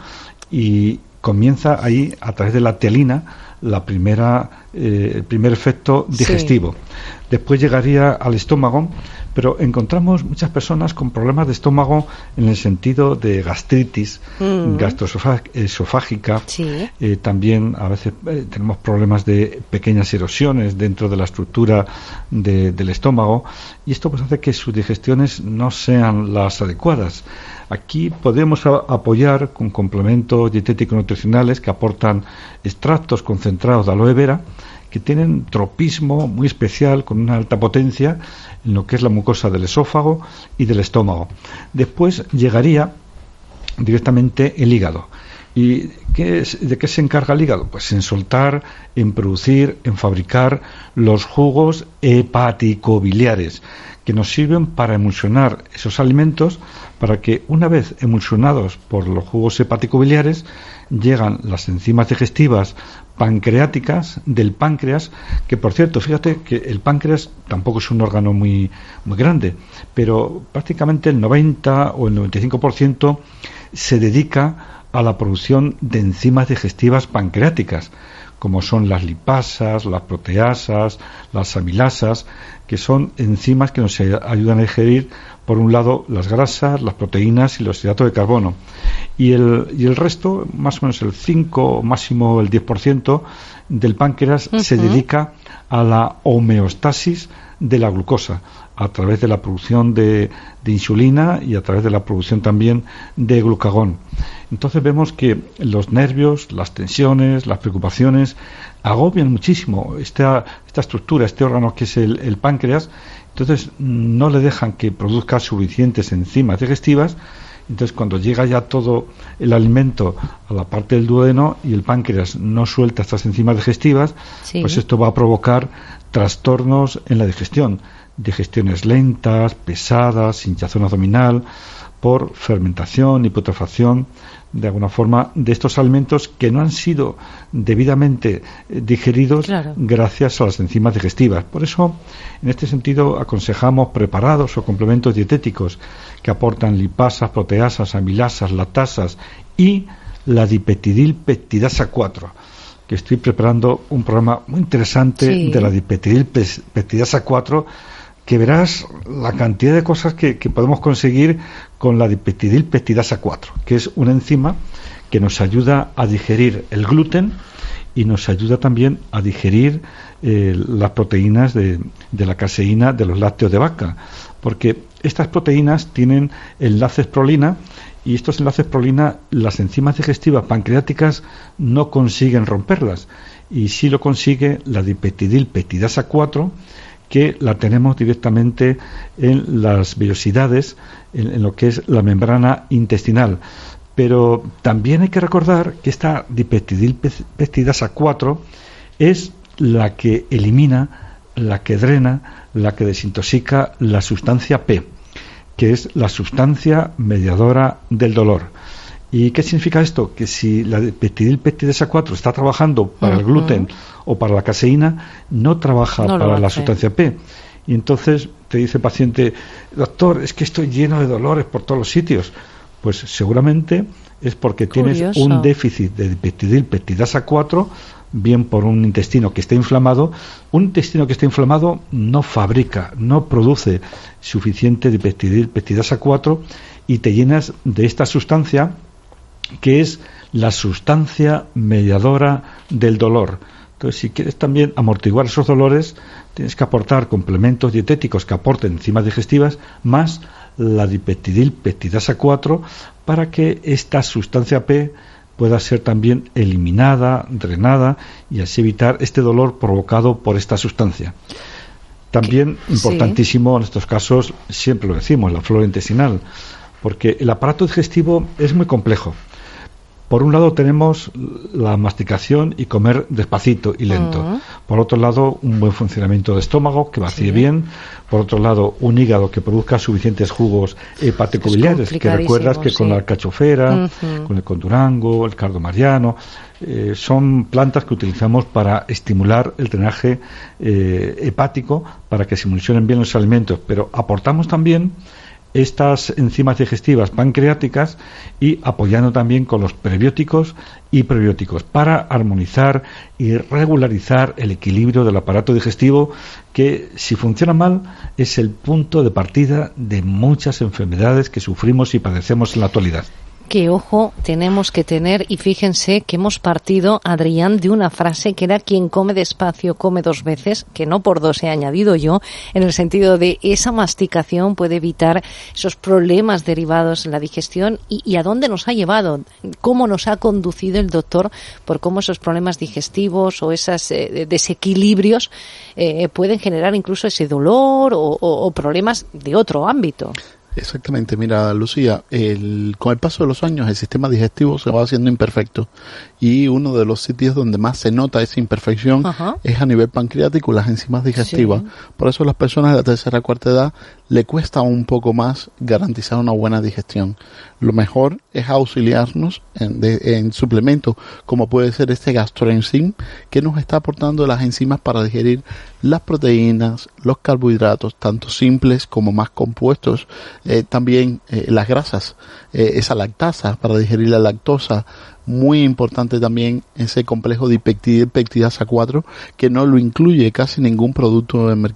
y comienza ahí, a través de la tealina, la primera, eh, el primer efecto digestivo. Sí. Después llegaría al estómago, pero encontramos muchas personas con problemas de estómago en el sentido de gastritis, mm. gastroesofágica. Sí. Eh, también a veces eh, tenemos problemas de pequeñas erosiones dentro de la estructura de, del estómago, y esto pues hace que sus digestiones no sean las adecuadas. Aquí podemos a, apoyar con complementos dietéticos nutricionales que aportan extractos concentrados de aloe vera, que tienen tropismo muy especial, con una alta potencia en lo que es la mucosa del esófago y del estómago. Después llegaría directamente el hígado. ¿Y qué es, de qué se encarga el hígado? Pues en soltar, en producir, en fabricar los jugos hepaticobiliares, que nos sirven para emulsionar esos alimentos, para que una vez emulsionados por los jugos hepaticobiliares llegan las enzimas digestivas pancreáticas del páncreas, que por cierto, fíjate que el páncreas tampoco es un órgano muy, muy grande, pero prácticamente el noventa o el noventa y cinco por ciento se dedica a la producción de enzimas digestivas pancreáticas, como son las lipasas, las proteasas, las amilasas, que son enzimas que nos ayudan a digerir, por un lado, las grasas, las proteínas y los hidratos de carbono. Y el, y el resto, más o menos el cinco, máximo el diez por ciento del páncreas, uh-huh. se dedica a la homeostasis de la glucosa a través de la producción de, de insulina y a través de la producción también de glucagón. Entonces vemos que los nervios, las tensiones, las preocupaciones agobian muchísimo esta, esta estructura, este órgano que es el, el páncreas. Entonces no le dejan que produzca suficientes enzimas digestivas. Entonces cuando llega ya todo el alimento a la parte del duodeno y el páncreas no suelta estas enzimas digestivas, sí. pues esto va a provocar trastornos en la digestión, digestiones lentas, pesadas, hinchazón abdominal, por fermentación y putrefacción, de alguna forma, de estos alimentos que no han sido debidamente digeridos claro. gracias a las enzimas digestivas. Por eso, en este sentido, aconsejamos preparados o complementos dietéticos que aportan lipasas, proteasas, amilasas, lactasas y la dipetidilpeptidasa cuatro, que estoy preparando un programa muy interesante sí. de la dipetidilpeptidasa cuatro, que verás la cantidad de cosas que, que podemos conseguir con la dipetidilpeptidasa cuatro, que es una enzima que nos ayuda a digerir el gluten y nos ayuda también a digerir eh, las proteínas de, de la caseína de los lácteos de vaca, porque estas proteínas tienen enlaces prolina y estos enlaces prolina las enzimas digestivas pancreáticas no consiguen romperlas, y sí lo consigue la dipetidilpeptidasa cuatro, que la tenemos directamente en las vellosidades, en, en lo que es la membrana intestinal. Pero también hay que recordar que esta dipetidilpeptidasa cuatro es la que elimina, la que drena, la que desintoxica la sustancia P, que es la sustancia mediadora del dolor. ¿Y qué significa esto? Que si la dipetidilpeptidasa cuatro está trabajando para uh-huh. el gluten o para la caseína, no trabaja no para la sustancia P. Y entonces te dice el paciente, doctor, es que estoy lleno de dolores por todos los sitios. Pues seguramente es porque Curioso. tienes un déficit de dipetidilpeptidasa cuatro, bien por un intestino que está inflamado. Un intestino que está inflamado no fabrica, no produce suficiente dipetidilpeptidasa cuatro y te llenas de esta sustancia que es la sustancia mediadora del dolor. Entonces, si quieres también amortiguar esos dolores, tienes que aportar complementos dietéticos que aporten enzimas digestivas más la dipetidilpeptidasa cuatro para que esta sustancia P pueda ser también eliminada, drenada y así evitar este dolor provocado por esta sustancia. También importantísimo sí. en estos casos, siempre lo decimos, la flora intestinal, porque el aparato digestivo es muy complejo. Por un lado tenemos la masticación y comer despacito y lento. Uh-huh. Por otro lado, un buen funcionamiento de estómago que vacíe sí. bien. Por otro lado, un hígado que produzca suficientes jugos hepatobiliares, que recuerdas que sí. con la alcachofera, uh-huh. con el condurango, el cardo mariano, eh, son plantas que utilizamos para estimular el drenaje eh, hepático, para que se emulsionen bien los alimentos. Pero aportamos también estas enzimas digestivas pancreáticas y apoyando también con los prebióticos y prebióticos para armonizar y regularizar el equilibrio del aparato digestivo, que si funciona mal es el punto de partida de muchas enfermedades que sufrimos y padecemos en la actualidad. Qué ojo tenemos que tener, y fíjense que hemos partido, Adrián, de una frase que era quien come despacio come dos veces, que no por dos he añadido yo, en el sentido de esa masticación puede evitar esos problemas derivados en la digestión y, y a dónde nos ha llevado, cómo nos ha conducido el doctor por cómo esos problemas digestivos o esos eh, desequilibrios eh, pueden generar incluso ese dolor o, o, o problemas de otro ámbito. Exactamente, mira, Lucía, el, con el paso de los años el sistema digestivo se va haciendo imperfecto y uno de los sitios donde más se nota esa imperfección Ajá. es a nivel pancreático, las enzimas digestivas. Sí. Por eso a las personas de la tercera cuarta edad le cuesta un poco más garantizar una buena digestión. Lo mejor es auxiliarnos en, de, en suplementos como puede ser este gastroenzim, que nos está aportando las enzimas para digerir las proteínas, los carbohidratos, tanto simples como más compuestos, eh, también eh, las grasas, eh, esa lactasa para digerir la lactosa. Muy importante también ese complejo dipetidilpeptidasa cuatro, que no lo incluye casi ningún producto del mercado,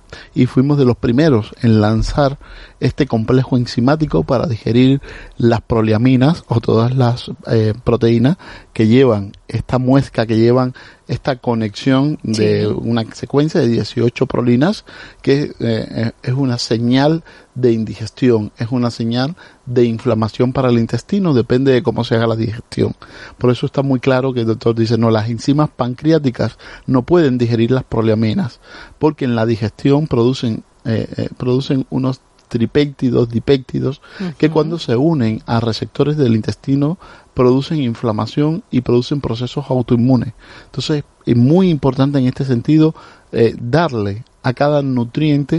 y fuimos de los primeros en lanzar este complejo enzimático para digerir las proleaminas o todas las eh, proteínas que llevan esta muesca, que llevan esta conexión de sí. una secuencia de dieciocho prolinas que eh, es una señal de indigestión, es una señal de inflamación para el intestino, depende de cómo se haga la digestión. Por eso está muy claro que el doctor dice, no, las enzimas pancreáticas no pueden digerir las proleaminas, porque en la digestión producen, eh, eh, producen unos tripéptidos, dipéptidos, uh-huh. que cuando se unen a receptores del intestino producen inflamación y producen procesos autoinmunes. Entonces es muy importante en este sentido eh, darle a cada nutriente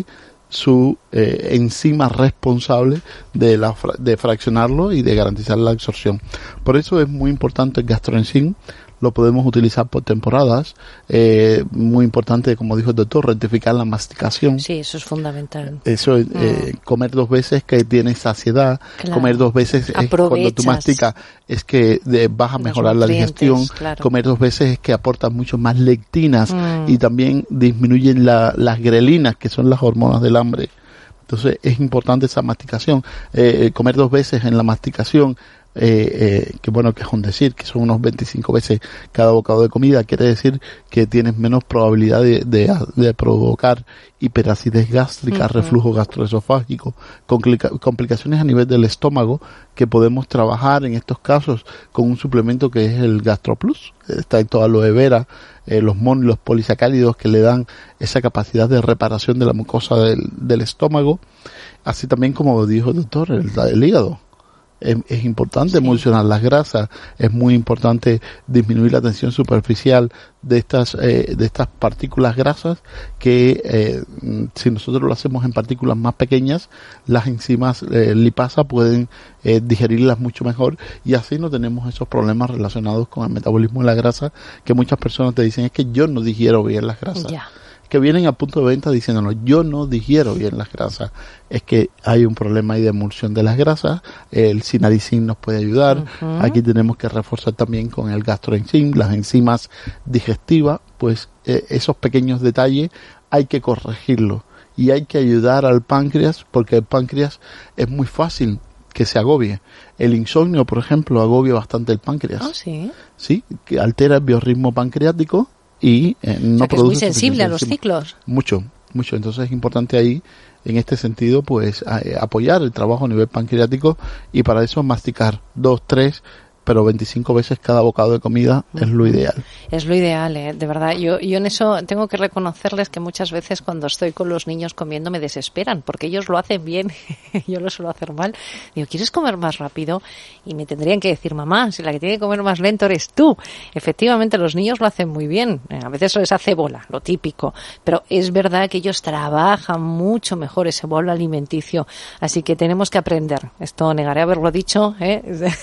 su eh, enzima responsable de, la, de fraccionarlo y de garantizar la absorción. Por eso es muy importante el gastroenzim. Lo podemos utilizar por temporadas. Eh, muy importante, como dijo el doctor, rectificar la masticación. Sí, eso es fundamental. Eso, mm. eh, comer dos veces que tienes saciedad, claro. comer dos veces es cuando tú masticas es que de, vas a mejorar la digestión, claro. comer dos veces es que aportas mucho más lectinas mm. y también disminuyen la, las grelinas, que son las hormonas del hambre. Entonces es importante esa masticación. Eh, comer dos veces en la masticación, Eh, eh, que bueno, que es un decir, que son unos veinticinco veces cada bocado de comida, quiere decir que tienes menos probabilidad de, de, de provocar hiperacidez gástrica, uh-huh. reflujo gastroesofágico, complica, complicaciones a nivel del estómago, que podemos trabajar en estos casos con un suplemento que es el GastroPlus. Está en toda aloe vera, eh, los mon y los polisacáridos que le dan esa capacidad de reparación de la mucosa del, del estómago, así también como dijo el doctor, el, el hígado. Es, es importante sí. emulsionar las grasas, es muy importante disminuir la tensión superficial de estas eh, de estas partículas grasas que eh, si nosotros lo hacemos en partículas más pequeñas, las enzimas eh, lipasa pueden eh, digerirlas mucho mejor y así no tenemos esos problemas relacionados con el metabolismo de la grasa, que muchas personas te dicen es que yo no digiero bien las grasas. Yeah. Que vienen a punto de venta diciéndonos yo no digiero bien las grasas. Es que hay un problema ahí de emulsión de las grasas. El sinaricin nos puede ayudar. Uh-huh. Aquí tenemos que reforzar también con el gastroenzim, las enzimas digestivas. Pues eh, esos pequeños detalles hay que corregirlos y hay que ayudar al páncreas, porque el páncreas es muy fácil que se agobie. El insomnio, por ejemplo, agobia bastante el páncreas. Oh, sí. Sí, que altera el biorritmo pancreático y eh, no o sea, que produce es muy sensible a los ciclos. Mucho, mucho. Entonces es importante ahí, en este sentido, pues a, eh, apoyar el trabajo a nivel pancreático y para eso masticar dos, tres, pero veinticinco veces cada bocado de comida uh-huh. es lo ideal. Es lo ideal, ¿eh? De verdad. Yo, yo en eso tengo que reconocerles que muchas veces cuando estoy con los niños comiendo me desesperan, porque ellos lo hacen bien, yo lo suelo hacer mal. Digo, ¿quieres comer más rápido? Y me tendrían que decir, mamá, si la que tiene que comer más lento eres tú. Efectivamente, los niños lo hacen muy bien. A veces se les hace bola, lo típico. Pero es verdad que ellos trabajan mucho mejor ese bolo alimenticio. Así que tenemos que aprender. Esto negaré haberlo dicho, ¿eh?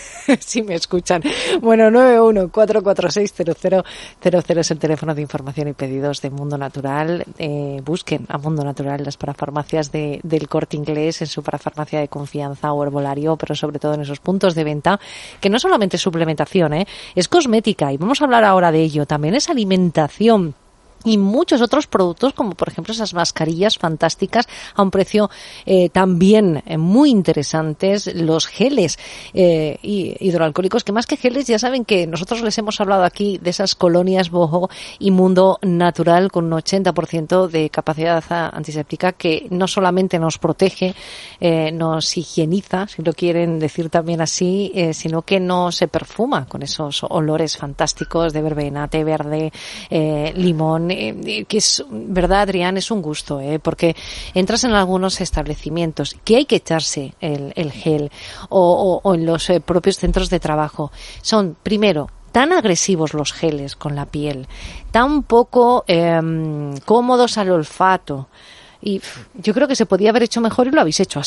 Si me escuchan. Bueno, nueve uno cuatro cuatro seis cero cero cero cero es el teléfono de información y pedidos de Mundo Natural. Eh, busquen a Mundo Natural las parafarmacias de, del Corte Inglés, en su parafarmacia de confianza o herbolario, pero sobre todo en esos puntos de venta, que no solamente es suplementación, ¿eh? Es cosmética, y vamos a hablar ahora de ello, también es alimentación. Y muchos otros productos, como por ejemplo esas mascarillas fantásticas a un precio eh, también eh, muy interesantes, los geles eh, hidroalcohólicos, que más que geles ya saben que nosotros les hemos hablado aquí de esas colonias Boho y Mundo Natural con un ochenta por ciento de capacidad antiséptica que no solamente nos protege, eh, nos higieniza, si lo quieren decir también así, eh, sino que no se perfuma con esos olores fantásticos de verbena, té verde, eh, limón, que es verdad, Adrián, es un gusto, ¿eh? Porque entras en algunos establecimientos que hay que echarse el, el gel o, o, o en los eh, propios centros de trabajo. Son, primero, tan agresivos los geles con la piel, tan poco eh, cómodos al olfato. Y yo creo que se podía haber hecho mejor y lo habéis hecho así.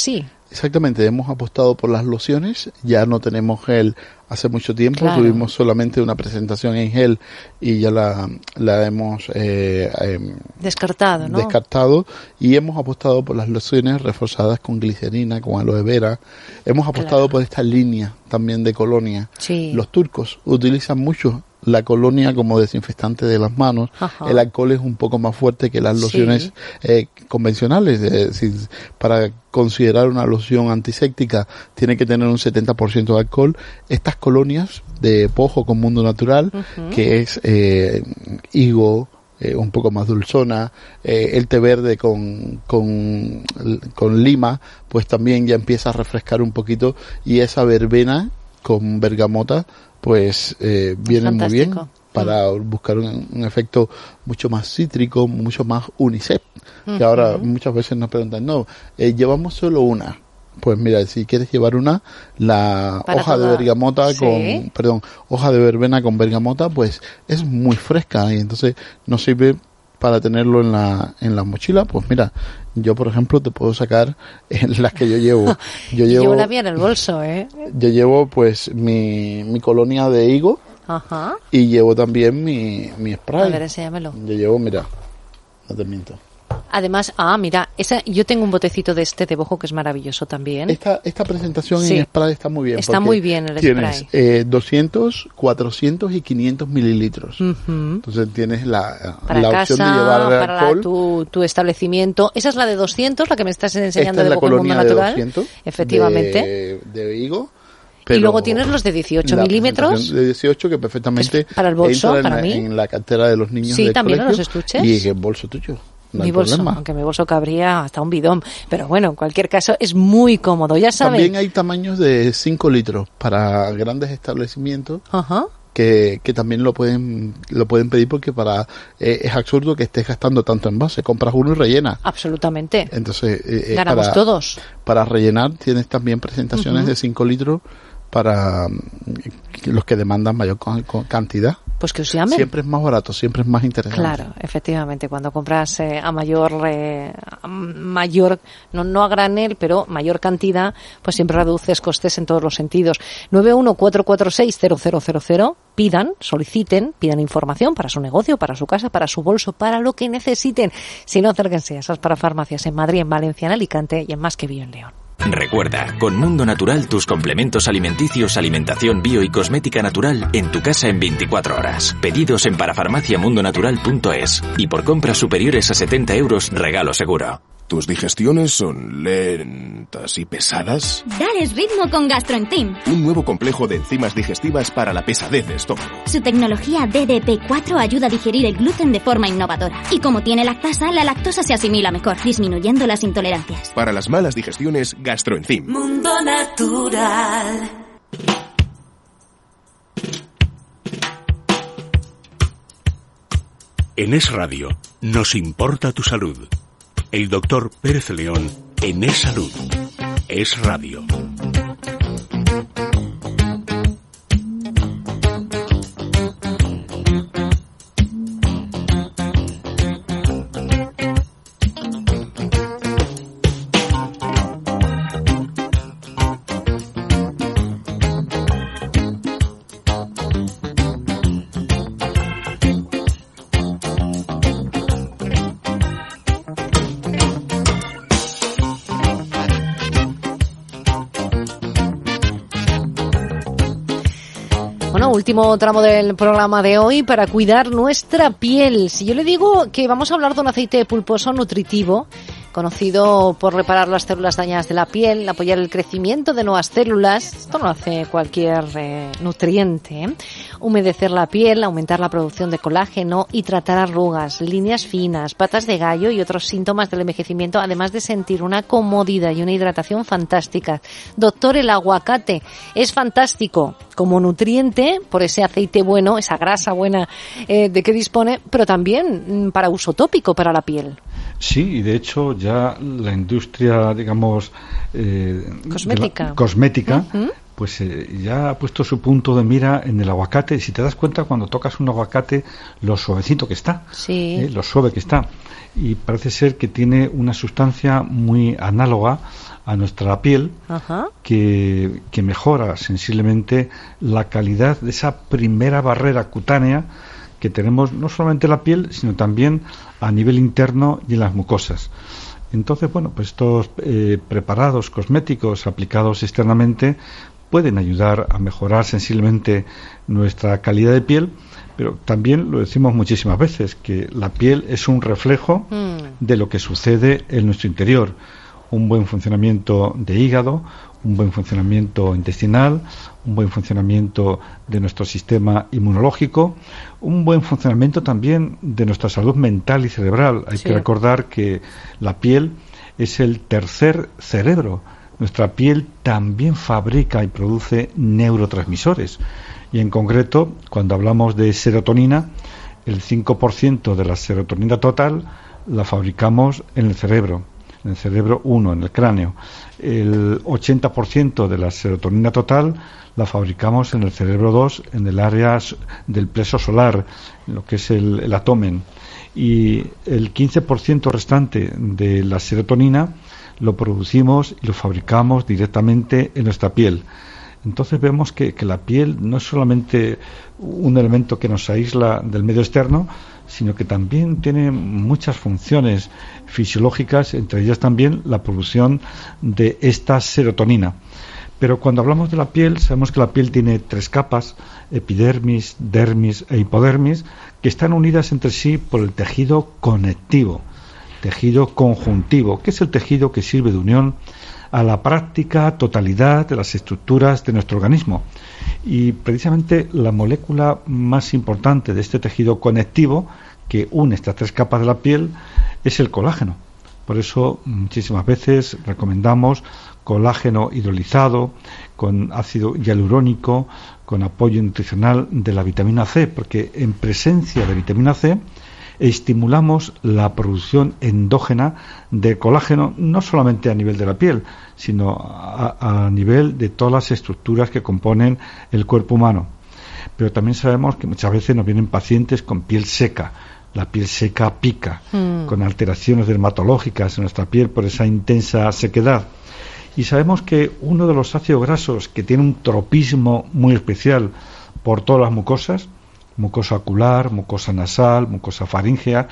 Exactamente, hemos apostado por las lociones, ya no tenemos gel hace mucho tiempo, Claro. tuvimos solamente una presentación en gel y ya la, la hemos eh, eh, Descartado, ¿no? descartado, y hemos apostado por las lociones reforzadas con glicerina, con aloe vera. Hemos apostado Claro. por esta línea también de colonia. Sí. Los turcos utilizan mucho la colonia como desinfectante de las manos. Ajá. El alcohol es un poco más fuerte que las Sí. lociones eh, convencionales. Es decir, para considerar una loción antiséptica tiene que tener un setenta por ciento de alcohol. Estas colonias de Pojo con Mundo Natural, Ujú. que es eh, higo, eh, un poco más dulzona, eh, el té verde con, con, con lima, pues también ya empieza a refrescar un poquito, y esa verbena con bergamota pues eh, viene muy bien fantástico. para buscar un, un efecto mucho más cítrico, mucho más unisex, que Ujú. ahora muchas veces nos preguntan, no, eh, llevamos solo una. Pues mira, si quieres llevar una, la Para hoja toda- de bergamota Sí. con, perdón, hoja de verbena con bergamota, pues es muy fresca y entonces nos sirve para tenerlo en la en la mochila. Pues mira, yo por ejemplo te puedo sacar en las que yo llevo. Yo Llevo llevo, la mía en el bolso, ¿eh? yo llevo pues mi, mi colonia de higo Ajá. y llevo también mi, mi spray. A ver, enséñamelo. Yo llevo, mira, no te miento. Además, ah, mira, esa, yo tengo un botecito de este de bojo que es maravilloso también. Esta, esta presentación Sí. en spray está muy bien. Está porque muy bien el tienes, spray. eh, doscientos, cuatrocientos y quinientos mililitros. Ujú. Entonces tienes la, Para la casa, opción de llevar para la- alcohol. tu, tu establecimiento. Esa es la de doscientos, la que me estás enseñando Esta es de la bojo en Mundo colonia de natural. doscientos. Efectivamente. De, de higo. Y pero luego tienes los de dieciocho la milímetros. presentación de dieciocho que perfectamente Es para el bolso, entra en, para la- mí. en la cartera de los niños Sí, del también en colegio, los estuches. Y el bolso tuyo. No Mi hay bolso, problema. aunque mi bolso cabría hasta un bidón. Pero bueno, en cualquier caso es muy cómodo, ya saben. También hay tamaños de cinco litros para grandes establecimientos. Ajá. Que, que también lo pueden lo pueden pedir porque para eh, es absurdo que estés gastando tanto envase, compras uno y rellenas. Absolutamente. Entonces eh, eh, Ganamos para, todos. para rellenar tienes también presentaciones Ujú. de cinco litros para mm, los que demandan mayor con- con cantidad. Pues que os llamen. Siempre es más barato, siempre es más interesante. Claro, efectivamente, cuando compras eh, a mayor, eh, a mayor, no, no a granel, pero mayor cantidad, pues siempre reduces costes en todos los sentidos. nueve uno cuatro cuatro seis cero cero cero cero, pidan, soliciten, pidan información para su negocio, para su casa, para su bolso, para lo que necesiten. Si no, acérquense a esas parafarmacias en Madrid, en Valencia, en Alicante y en Más que Bio en León. Recuerda, con Mundo Natural tus complementos alimenticios, alimentación bio y cosmética natural en tu casa en veinticuatro horas. Pedidos en parafarmacia mundo natural punto es y por compras superiores a setenta euros regalo seguro. ¿Tus digestiones son lentas y pesadas? Dales ritmo con GastroEnzyme. Un nuevo complejo de enzimas digestivas para la pesadez de estómago. Su tecnología D D P cuatro ayuda a digerir el gluten de forma innovadora. Y como tiene lactasa, la lactosa se asimila mejor, disminuyendo las intolerancias. Para las malas digestiones, GastroEnzyme. Mundo Natural. En Es Radio nos importa tu salud. El doctor Pérez León en Es Salud. Es Radio. Bueno, último tramo del programa de hoy para cuidar nuestra piel. Si yo le digo que vamos a hablar de un aceite pulposo nutritivo, conocido por reparar las células dañadas de la piel, apoyar el crecimiento de nuevas células, esto no lo hace cualquier eh, nutriente, ¿eh? Humedecer la piel, aumentar la producción de colágeno y tratar arrugas, líneas finas, patas de gallo y otros síntomas del envejecimiento, además de sentir una comodidad y una hidratación fantástica. Doctor, el aguacate es fantástico como nutriente por ese aceite bueno, esa grasa buena eh, de que dispone, pero también mm, para uso tópico para la piel. Sí, y de hecho ya la industria, digamos, eh, Cosmética. de la- cosmética Ujú. pues eh, ya ha puesto su punto de mira en el aguacate. Si te das cuenta, cuando tocas un aguacate, lo suavecito que está, sí. eh, lo suave que está. Y parece ser que tiene una sustancia muy análoga a nuestra piel, Ajá. que, que mejora sensiblemente la calidad de esa primera barrera cutánea que tenemos no solamente en la piel, sino también a nivel interno y en las mucosas. Entonces, bueno, pues estos eh, preparados cosméticos aplicados externamente pueden ayudar a mejorar sensiblemente nuestra calidad de piel, pero también lo decimos muchísimas veces, que la piel es un reflejo mm. de lo que sucede en nuestro interior. Un buen funcionamiento de hígado, un buen funcionamiento intestinal, un buen funcionamiento de nuestro sistema inmunológico, un buen funcionamiento también de nuestra salud mental y cerebral. Hay sí. que recordar que la piel es el tercer cerebro. Nuestra piel también fabrica y produce neurotransmisores. Y en concreto, cuando hablamos de serotonina, el cinco por ciento de la serotonina total la fabricamos en el cerebro, en el cerebro uno, en el cráneo. El ochenta por ciento de la serotonina total la fabricamos en el cerebro dos, en el área del plexo solar, lo que es el, el abdomen. Y el quince por ciento restante de la serotonina lo producimos y lo fabricamos directamente en nuestra piel. Entonces vemos que, que la piel no es solamente un elemento que nos aísla del medio externo, sino que también tiene muchas funciones fisiológicas, entre ellas también la producción de esta serotonina. Pero cuando hablamos de la piel, sabemos que la piel tiene tres capas, epidermis, dermis e hipodermis, que están unidas entre sí por el tejido conectivo, tejido conjuntivo, que es el tejido que sirve de unión a la práctica totalidad de las estructuras de nuestro organismo. Y precisamente la molécula más importante de este tejido conectivo que une estas tres capas de la piel es el colágeno. Por eso muchísimas veces recomendamos colágeno hidrolizado con ácido hialurónico, con apoyo nutricional de la vitamina C, porque en presencia de vitamina C estimulamos la producción endógena de colágeno, no solamente a nivel de la piel, sino a, a nivel de todas las estructuras que componen el cuerpo humano. Pero también sabemos que muchas veces nos vienen pacientes con piel seca. La piel seca pica, mm. con alteraciones dermatológicas en nuestra piel por esa intensa sequedad. Y sabemos que uno de los ácidos grasos que tiene un tropismo muy especial por todas las mucosas, mucosa ocular, mucosa nasal, mucosa faríngea,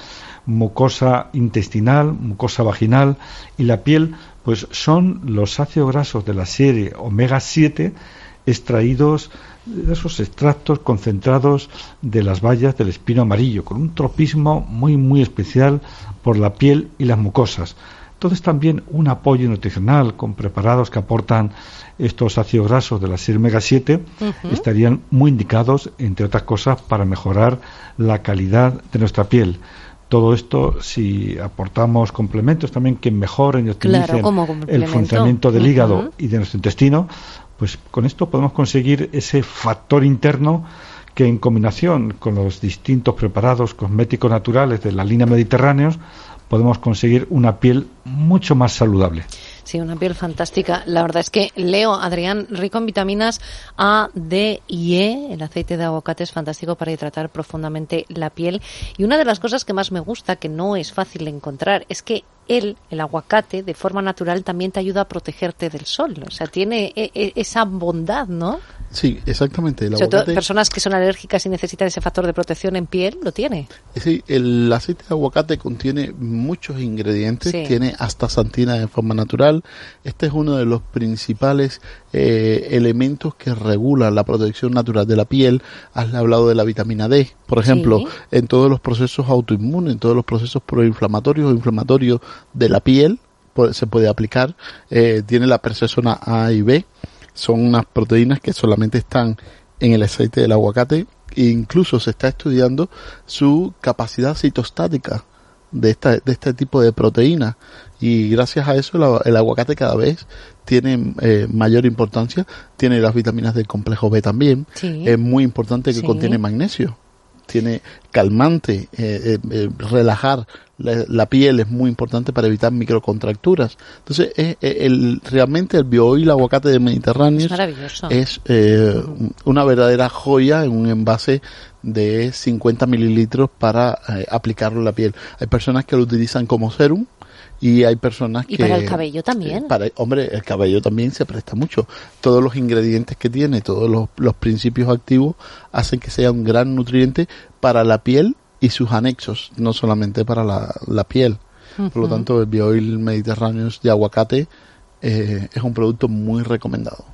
mucosa intestinal, mucosa vaginal y la piel, pues son los ácidos grasos de la serie omega siete extraídos de esos extractos concentrados de las bayas del espino amarillo, con un tropismo muy muy especial por la piel y las mucosas. Entonces también un apoyo nutricional con preparados que aportan estos ácidos grasos de la serie omega siete uh-huh. estarían muy indicados, entre otras cosas, para mejorar la calidad de nuestra piel. Todo esto, si aportamos complementos también que mejoren y optimicen claro, el funcionamiento del uh-huh. hígado y de nuestro intestino, pues con esto podemos conseguir ese factor interno que en combinación con los distintos preparados cosméticos naturales de la línea Mediterráneos podemos conseguir una piel mucho más saludable. Sí, una piel fantástica. La verdad es que, Leo, Adrián, rico en vitaminas A, D y E. El aceite de aguacate es fantástico para hidratar profundamente la piel. Y una de las cosas que más me gusta, que no es fácil de encontrar, es que él, el aguacate, de forma natural también te ayuda a protegerte del sol. O sea, tiene e- e- esa bondad, ¿no? Sí, exactamente. El Sobre aguacate, todo personas que son alérgicas y necesitan ese factor de protección en piel, lo tiene. Sí, el aceite de aguacate contiene muchos ingredientes, sí. tiene astaxantina de forma natural. Este es uno de los principales eh, elementos que regulan la protección natural de la piel. Has hablado de la vitamina D, por ejemplo, sí. en todos los procesos autoinmunes, en todos los procesos proinflamatorios o inflamatorios de la piel, pues, se puede aplicar. Eh, tiene la persona A y B. Son unas proteínas que solamente están en el aceite del aguacate e incluso se está estudiando su capacidad citostática de esta de este tipo de proteínas y gracias a eso la, el aguacate cada vez tiene eh, mayor importancia. Tiene las vitaminas del complejo B también. Sí. Es muy importante que sí. contiene magnesio. tiene calmante, eh, eh, relajar la, la piel es muy importante para evitar microcontracturas. Entonces, eh, eh, el, realmente el BioOil aguacate de Mediterráneo es maravilloso. Es eh, uh-huh. una verdadera joya en un envase de cincuenta mililitros para eh, aplicarlo en la piel. Hay personas que lo utilizan como serum y hay personas y que... Y para el cabello también. Eh, para, hombre, el cabello también se presta mucho. Todos los ingredientes que tiene, todos los, los principios activos hacen que sea un gran nutriente para la piel y sus anexos, no solamente para la, la piel. Uh-huh. Por lo tanto, el BioOil Mediterráneo de aguacate eh, es un producto muy recomendado.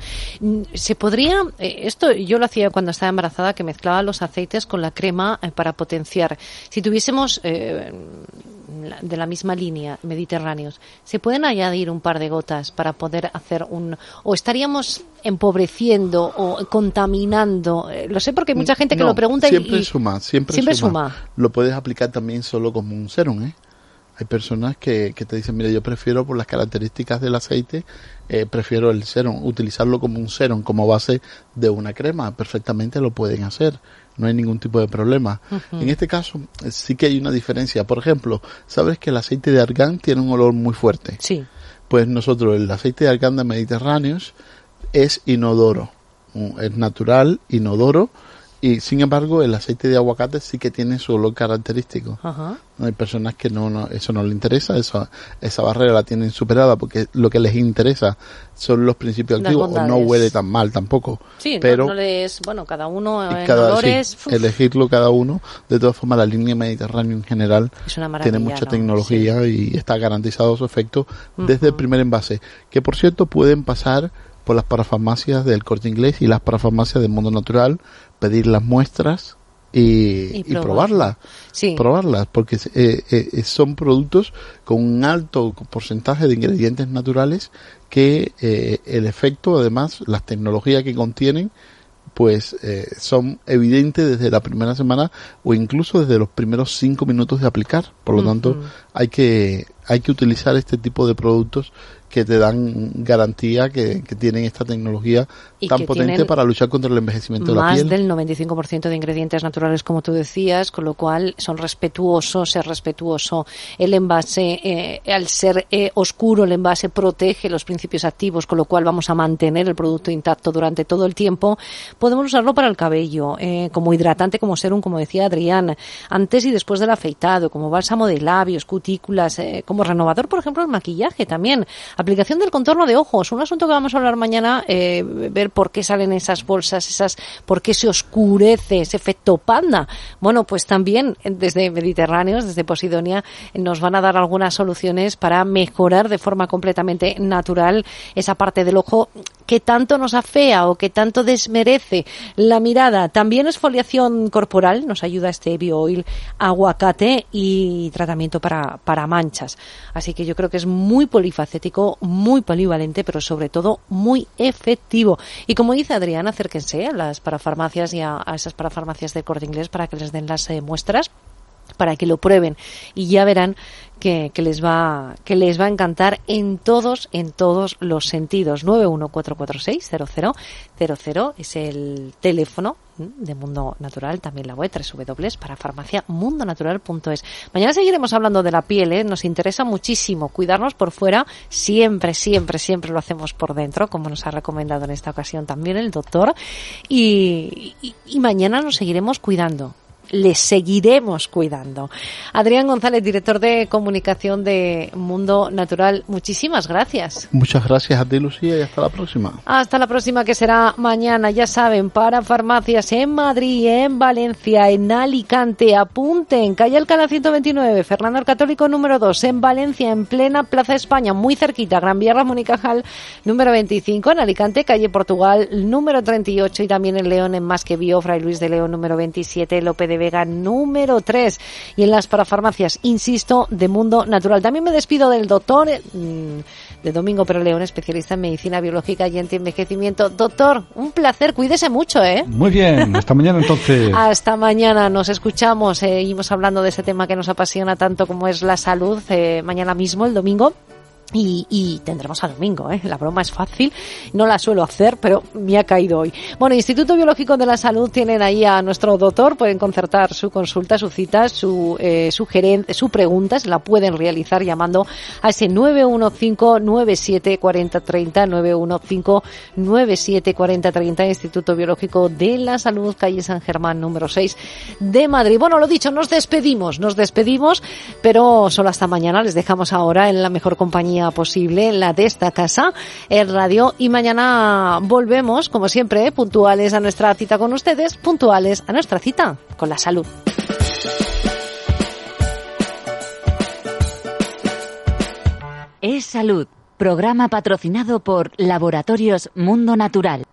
Se podría, eh, esto yo lo hacía cuando estaba embarazada, que mezclaba los aceites con la crema eh, para potenciar. Si tuviésemos eh, de la misma línea mediterráneos, ¿se pueden añadir un par de gotas para poder hacer un, o estaríamos empobreciendo o contaminando? Eh, lo sé porque hay mucha gente que no, lo pregunta siempre y suma, siempre, siempre suma. suma. Lo puedes aplicar también solo como un serum, ¿eh? Hay personas que, que te dicen, mira, yo prefiero por las características del aceite, eh, prefiero el serum, utilizarlo como un serum, como base de una crema. Perfectamente lo pueden hacer, no hay ningún tipo de problema. Uh-huh. En este caso, sí que hay una diferencia. Por ejemplo, ¿sabes que el aceite de argán tiene un olor muy fuerte? Sí. Pues nosotros, el aceite de argán de Mediterráneos es inodoro, es natural, inodoro. Y sin embargo, el aceite de aguacate sí que tiene su olor característico. Ajá. Hay personas que no, no eso no les interesa, esa, esa barrera la tienen superada porque lo que les interesa son los principios activos, o no huele tan mal tampoco. Sí, pero no, no les, bueno, cada uno en cada, olores. Sí, elegirlo cada uno. De todas formas, la línea Mediterráneo en general tiene mucha ¿no? tecnología sí. y está garantizado su efecto uh-huh. desde el primer envase. Que por cierto, pueden pasar por las parafarmacias del Corte Inglés y las parafarmacias del Mundo Natural, pedir las muestras y, y, y probarlas, sí. probarlas, porque eh, eh, son productos con un alto porcentaje de ingredientes naturales que eh, el efecto, además, las tecnologías que contienen, pues eh, son evidentes desde la primera semana o incluso desde los primeros cinco minutos de aplicar. Por lo uh-huh. tanto, hay que hay que utilizar este tipo de productos que te dan garantía que, que tienen esta tecnología y tan potente para luchar contra el envejecimiento de la piel. Más del noventa y cinco por ciento de ingredientes naturales, como tú decías, con lo cual son respetuosos, es respetuoso el envase, eh, al ser eh, oscuro el envase protege los principios activos, con lo cual vamos a mantener el producto intacto durante todo el tiempo. Podemos usarlo para el cabello, eh, como hidratante, como serum, como decía Adrián, antes y después del afeitado, como bálsamo de labios, cutículas, eh, como renovador, por ejemplo, el maquillaje también. Aplicación del contorno de ojos, un asunto que vamos a hablar mañana, eh, ver por qué salen esas bolsas, esas, por qué se oscurece ese efecto panda. Bueno, pues también desde Mediterráneos, desde Posidonia, nos van a dar algunas soluciones para mejorar de forma completamente natural esa parte del ojo que tanto nos afea o que tanto desmerece la mirada. También exfoliación corporal, nos ayuda este BioOil aguacate y tratamiento para, para manchas. Así que yo creo que es muy polifacético, muy polivalente, pero sobre todo muy efectivo. Y como dice Adrián, acérquense a las parafarmacias y a, a esas parafarmacias del Corte Inglés para que les den las eh, muestras, para que lo prueben y ya verán que, que les va que les va a encantar en todos en todos los sentidos. Nueve uno cuatro cuatro seis cero cero cero cero es el teléfono de Mundo Natural, también la web doble u doble u doble u para farmacia mundo natural punto es. Mañana seguiremos hablando de la piel, ¿eh? Nos interesa muchísimo cuidarnos por fuera, siempre, siempre, siempre lo hacemos por dentro, como nos ha recomendado en esta ocasión también el doctor, y, y, y mañana nos seguiremos cuidando. Les seguiremos cuidando. Adrián González, director de comunicación de Mundo Natural, muchísimas gracias. Muchas gracias a ti, Lucía, y hasta la próxima. Hasta la próxima, que será mañana, ya saben, para farmacias en Madrid, en Valencia, en Alicante. Apunten, calle Alcalá ciento veintinueve, Fernando el Católico número dos, en Valencia, en plena Plaza España, muy cerquita, Gran Vía Ramón y Cajal número veinticinco, en Alicante, calle Portugal número treinta y ocho, y también en León, en Más que Bio, Fray Luis de León número veintisiete, Lope de Vega número tres, y en las parafarmacias, insisto, de Mundo Natural. También me despido del doctor mmm, de Domingo Pérez León, especialista en medicina biológica y antienvejecimiento. Doctor, un placer, cuídese mucho, ¿eh? Muy bien, hasta mañana entonces. Hasta mañana, nos escuchamos, seguimos hablando de ese tema que nos apasiona tanto como es la salud, eh, mañana mismo, el domingo, Y, y tendremos a domingo, ¿eh? La broma es fácil, no la suelo hacer, pero me ha caído hoy. Bueno, Instituto Biológico de la Salud tienen ahí a nuestro doctor, pueden concertar su consulta, su cita, su eh, sugerencia, su pregunta, se la pueden realizar llamando a ese nueve uno cinco, nueve siete cuatro cero tres cero, nueve uno cinco, nueve siete cuatro cero tres cero, Instituto Biológico de la Salud, calle San Germán, número seis de Madrid. Bueno, lo dicho, nos despedimos, nos despedimos, pero solo hasta mañana. Les dejamos ahora en la mejor compañía posible, la de esta casa, el radio, y mañana volvemos, como siempre, puntuales a nuestra cita con ustedes, puntuales a nuestra cita con la salud. Es Salud, programa patrocinado por Laboratorios Mundo Natural.